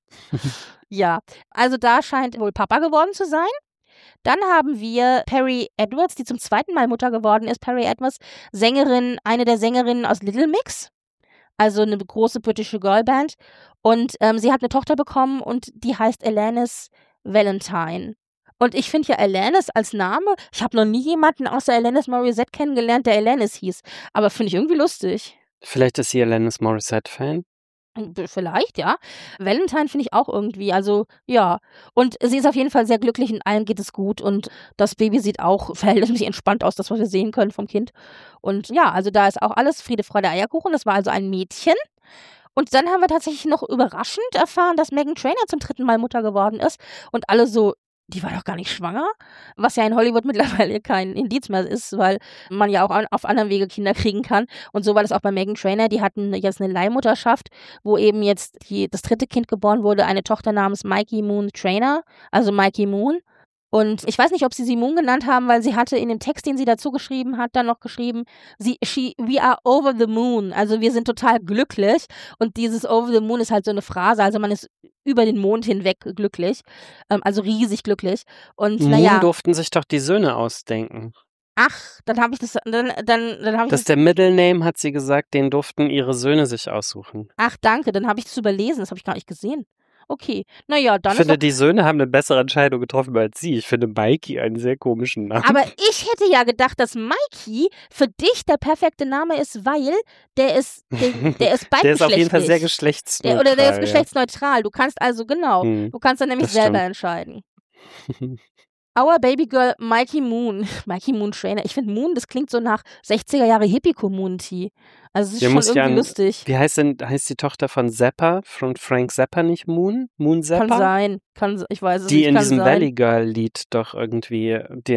B: Ja, also da scheint wohl Papa geworden zu sein. Dann haben wir Perry Edwards, die zum zweiten Mal Mutter geworden ist. Perry Edwards, Sängerin, eine der Sängerinnen aus Little Mix. Also eine große britische Girlband. Und sie hat eine Tochter bekommen und die heißt Alanis Valentine. Und ich finde ja Alanis als Name, ich habe noch nie jemanden außer Alanis Morissette kennengelernt, der Alanis hieß. Aber finde ich irgendwie lustig.
C: Vielleicht ist sie Alanis Morissette-Fan.
B: Vielleicht, ja. Valentine finde ich auch irgendwie, also ja. Und sie ist auf jeden Fall sehr glücklich und allen geht es gut und das Baby sieht auch verhältnismäßig entspannt aus, das, was wir sehen können vom Kind. Und ja, also da ist auch alles Friede, Freude, Eierkuchen. Das war also ein Mädchen. Und dann haben wir tatsächlich noch überraschend erfahren, dass Meghan Trainor zum 3. Mal Mutter geworden ist und alle so, die war doch gar nicht schwanger, was ja in Hollywood mittlerweile kein Indiz mehr ist, weil man ja auch auf anderem Wege Kinder kriegen kann. Und so war das auch bei Meghan Trainor. Die hatten jetzt eine Leihmutterschaft, wo eben jetzt das 3. Kind geboren wurde, eine Tochter namens Mikey Moon Trainor, also Mikey Moon. Und ich weiß nicht, ob sie Moon genannt haben, weil sie hatte in dem Text, den sie dazu geschrieben hat, dann noch geschrieben, we are over the moon. Also wir sind total glücklich. Und dieses over the moon ist halt so eine Phrase. Also man ist über den Mond hinweg glücklich. Also riesig glücklich. Und
C: Moon durften sich doch die Söhne ausdenken.
B: Ach, dann habe ich das, dann habe ich
C: Das ist der Middle Name, hat sie gesagt, den durften ihre Söhne sich aussuchen.
B: Ach, danke, dann habe ich das überlesen. Das habe ich gar nicht gesehen. Okay, naja, dann
C: Ich finde, die Söhne haben eine bessere Entscheidung getroffen als sie. Ich finde Mikey einen sehr komischen Namen.
B: Aber ich hätte ja gedacht, dass Mikey für dich der perfekte Name ist, weil der ist beigeschlechtlich.
C: Der ist auf jeden Fall sehr geschlechtsneutral.
B: Der ist geschlechtsneutral. Du kannst also, genau, du kannst dann nämlich
C: das
B: selber
C: stimmt.
B: entscheiden. Our Baby Girl Mikey Moon. Mikey Moon Trainor. Ich finde Moon, das klingt so nach 60er Jahre Hippie-Community. Also es ist schon irgendwie lustig.
C: Wie heißt die Tochter von Zappa, von Frank Zappa nicht Moon? Moon Zappa?
B: Kann sein. Ich weiß es
C: die
B: nicht.
C: in
B: Kann
C: diesem
B: sein.
C: Valley Girl Lied doch irgendwie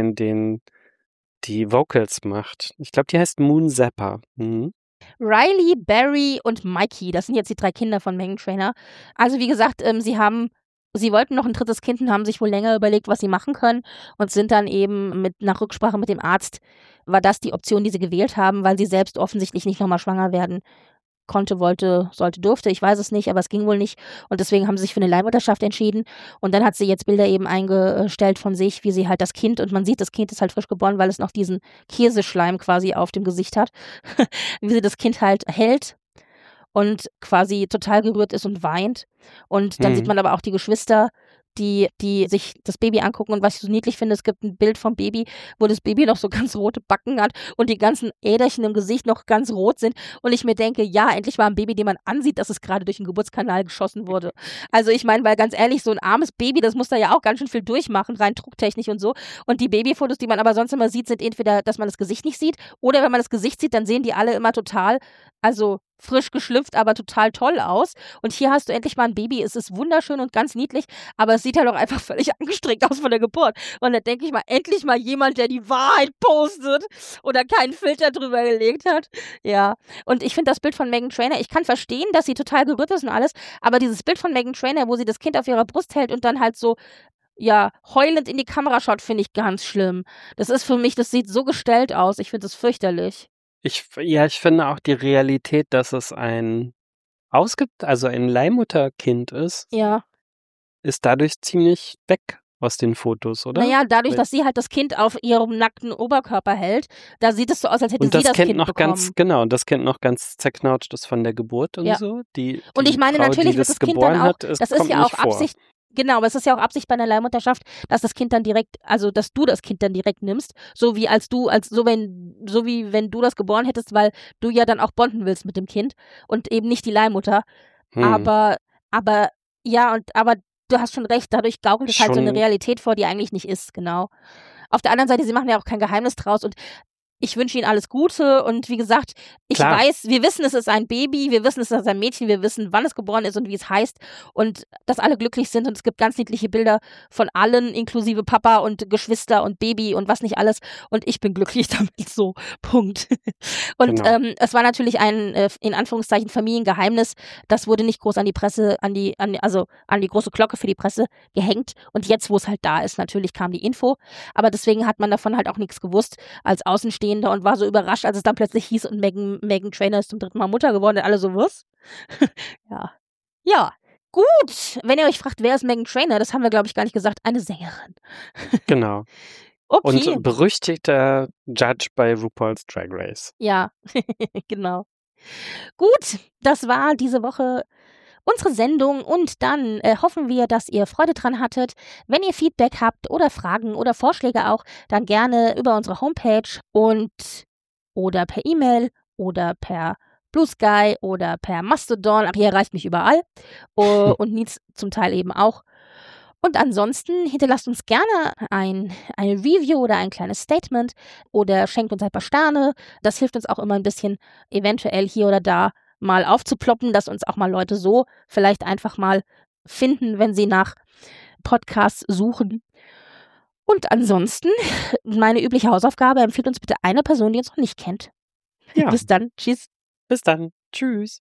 C: die Vocals macht. Ich glaube, die heißt Moon Zappa. Mhm.
B: Riley, Barry und Mikey, das sind jetzt die 3 Kinder von Meghan Trainor. Also wie gesagt, sie wollten noch ein 3. Kind und haben sich wohl länger überlegt, was sie machen können und sind dann eben nach Rücksprache mit dem Arzt, war das die Option, die sie gewählt haben, weil sie selbst offensichtlich nicht nochmal schwanger werden konnte, wollte, sollte, durfte. Ich weiß es nicht, aber es ging wohl nicht. Und deswegen haben sie sich für eine Leihmutterschaft entschieden. Und dann hat sie jetzt Bilder eben eingestellt von sich, wie sie halt das Kind, und man sieht, das Kind ist halt frisch geboren, weil es noch diesen Käseschleim quasi auf dem Gesicht hat, wie sie das Kind halt hält und quasi total gerührt ist und weint. Und dann sieht man aber auch die Geschwister, die sich das Baby angucken. Und was ich so niedlich finde, es gibt ein Bild vom Baby, wo das Baby noch so ganz rote Backen hat und die ganzen Äderchen im Gesicht noch ganz rot sind. Und ich mir denke, ja, endlich mal ein Baby, dem man ansieht, dass es gerade durch den Geburtskanal geschossen wurde. Also ich meine, weil ganz ehrlich, so ein armes Baby, das muss da ja auch ganz schön viel durchmachen, rein drucktechnisch und so. Und die Babyfotos, die man aber sonst immer sieht, sind entweder, dass man das Gesicht nicht sieht, oder wenn man das Gesicht sieht, dann sehen die alle immer total, also frisch geschlüpft, aber total toll aus. Und hier hast du endlich mal ein Baby. Es ist wunderschön und ganz niedlich, aber es sieht halt auch einfach völlig angestrengt aus von der Geburt. Und da denke ich mal, endlich mal jemand, der die Wahrheit postet oder keinen Filter drüber gelegt hat. Ja. Und ich finde das Bild von Meghan Trainor, ich kann verstehen, dass sie total gerührt ist und alles, aber dieses Bild von Meghan Trainor, wo sie das Kind auf ihrer Brust hält und dann halt so, ja, heulend in die Kamera schaut, finde ich ganz schlimm. Das ist für mich, das sieht so gestellt aus. Ich finde das fürchterlich.
C: Ich finde auch die Realität, dass es ein Leihmutterkind ist,
B: Ja.
C: ist dadurch ziemlich weg aus den Fotos, oder?
B: Naja, dadurch, dass sie halt das Kind auf ihrem nackten Oberkörper hält, da sieht es so aus, als hätte sie das Kind
C: noch
B: bekommen.
C: und das Kind noch ganz zerknautscht ist von der Geburt und so.
B: Und ich meine,
C: Frau,
B: natürlich wird das Kind dann auch, das ist ja auch
C: vor.
B: Absicht, genau, aber es ist ja auch Absicht bei einer Leihmutterschaft, dass das Kind dann direkt, also dass du das Kind dann direkt nimmst, so wie wenn du das geboren hättest, weil du ja dann auch bonden willst mit dem Kind und eben nicht die Leihmutter. Aber du hast schon recht, dadurch gaukelt es halt so eine Realität vor, die eigentlich nicht ist, genau. Auf der anderen Seite, sie machen ja auch kein Geheimnis draus und ich wünsche ihnen alles Gute und wie gesagt, wir wissen, es ist ein Baby, wir wissen, es ist ein Mädchen, wir wissen, wann es geboren ist und wie es heißt und dass alle glücklich sind und es gibt ganz niedliche Bilder von allen, inklusive Papa und Geschwister und Baby und was nicht alles und ich bin glücklich damit, so, Punkt. Und es war natürlich ein, in Anführungszeichen, Familiengeheimnis, das wurde nicht groß an die Presse, an die große Glocke für die Presse gehängt und jetzt, wo es halt da ist, natürlich kam die Info, aber deswegen hat man davon halt auch nichts gewusst als Außenstehender und war so überrascht, als es dann plötzlich hieß und Meghan Trainor ist zum 3. Mal Mutter geworden und alle so, was? Ja, gut. Wenn ihr euch fragt, wer ist Meghan Trainor, das haben wir, glaube ich, gar nicht gesagt, eine Sängerin.
C: Genau.
B: Okay.
C: Und berüchtigter Judge bei RuPaul's Drag Race.
B: Ja, genau. Gut, das war diese Woche unsere Sendung und dann hoffen wir, dass ihr Freude dran hattet. Wenn ihr Feedback habt oder Fragen oder Vorschläge auch, dann gerne über unsere Homepage oder per E-Mail oder per Blue Sky oder per Mastodon. Ach, ihr erreicht mich überall und Nietz zum Teil eben auch. Und ansonsten hinterlasst uns gerne ein Review oder ein kleines Statement oder schenkt uns ein paar Sterne. Das hilft uns auch immer ein bisschen, eventuell hier oder da mal aufzuploppen, dass uns auch mal Leute so vielleicht einfach mal finden, wenn sie nach Podcasts suchen. Und ansonsten, meine übliche Hausaufgabe, empfiehlt uns bitte eine Person, die uns noch nicht kennt.
C: Ja.
B: Bis dann. Tschüss.
C: Bis dann. Tschüss.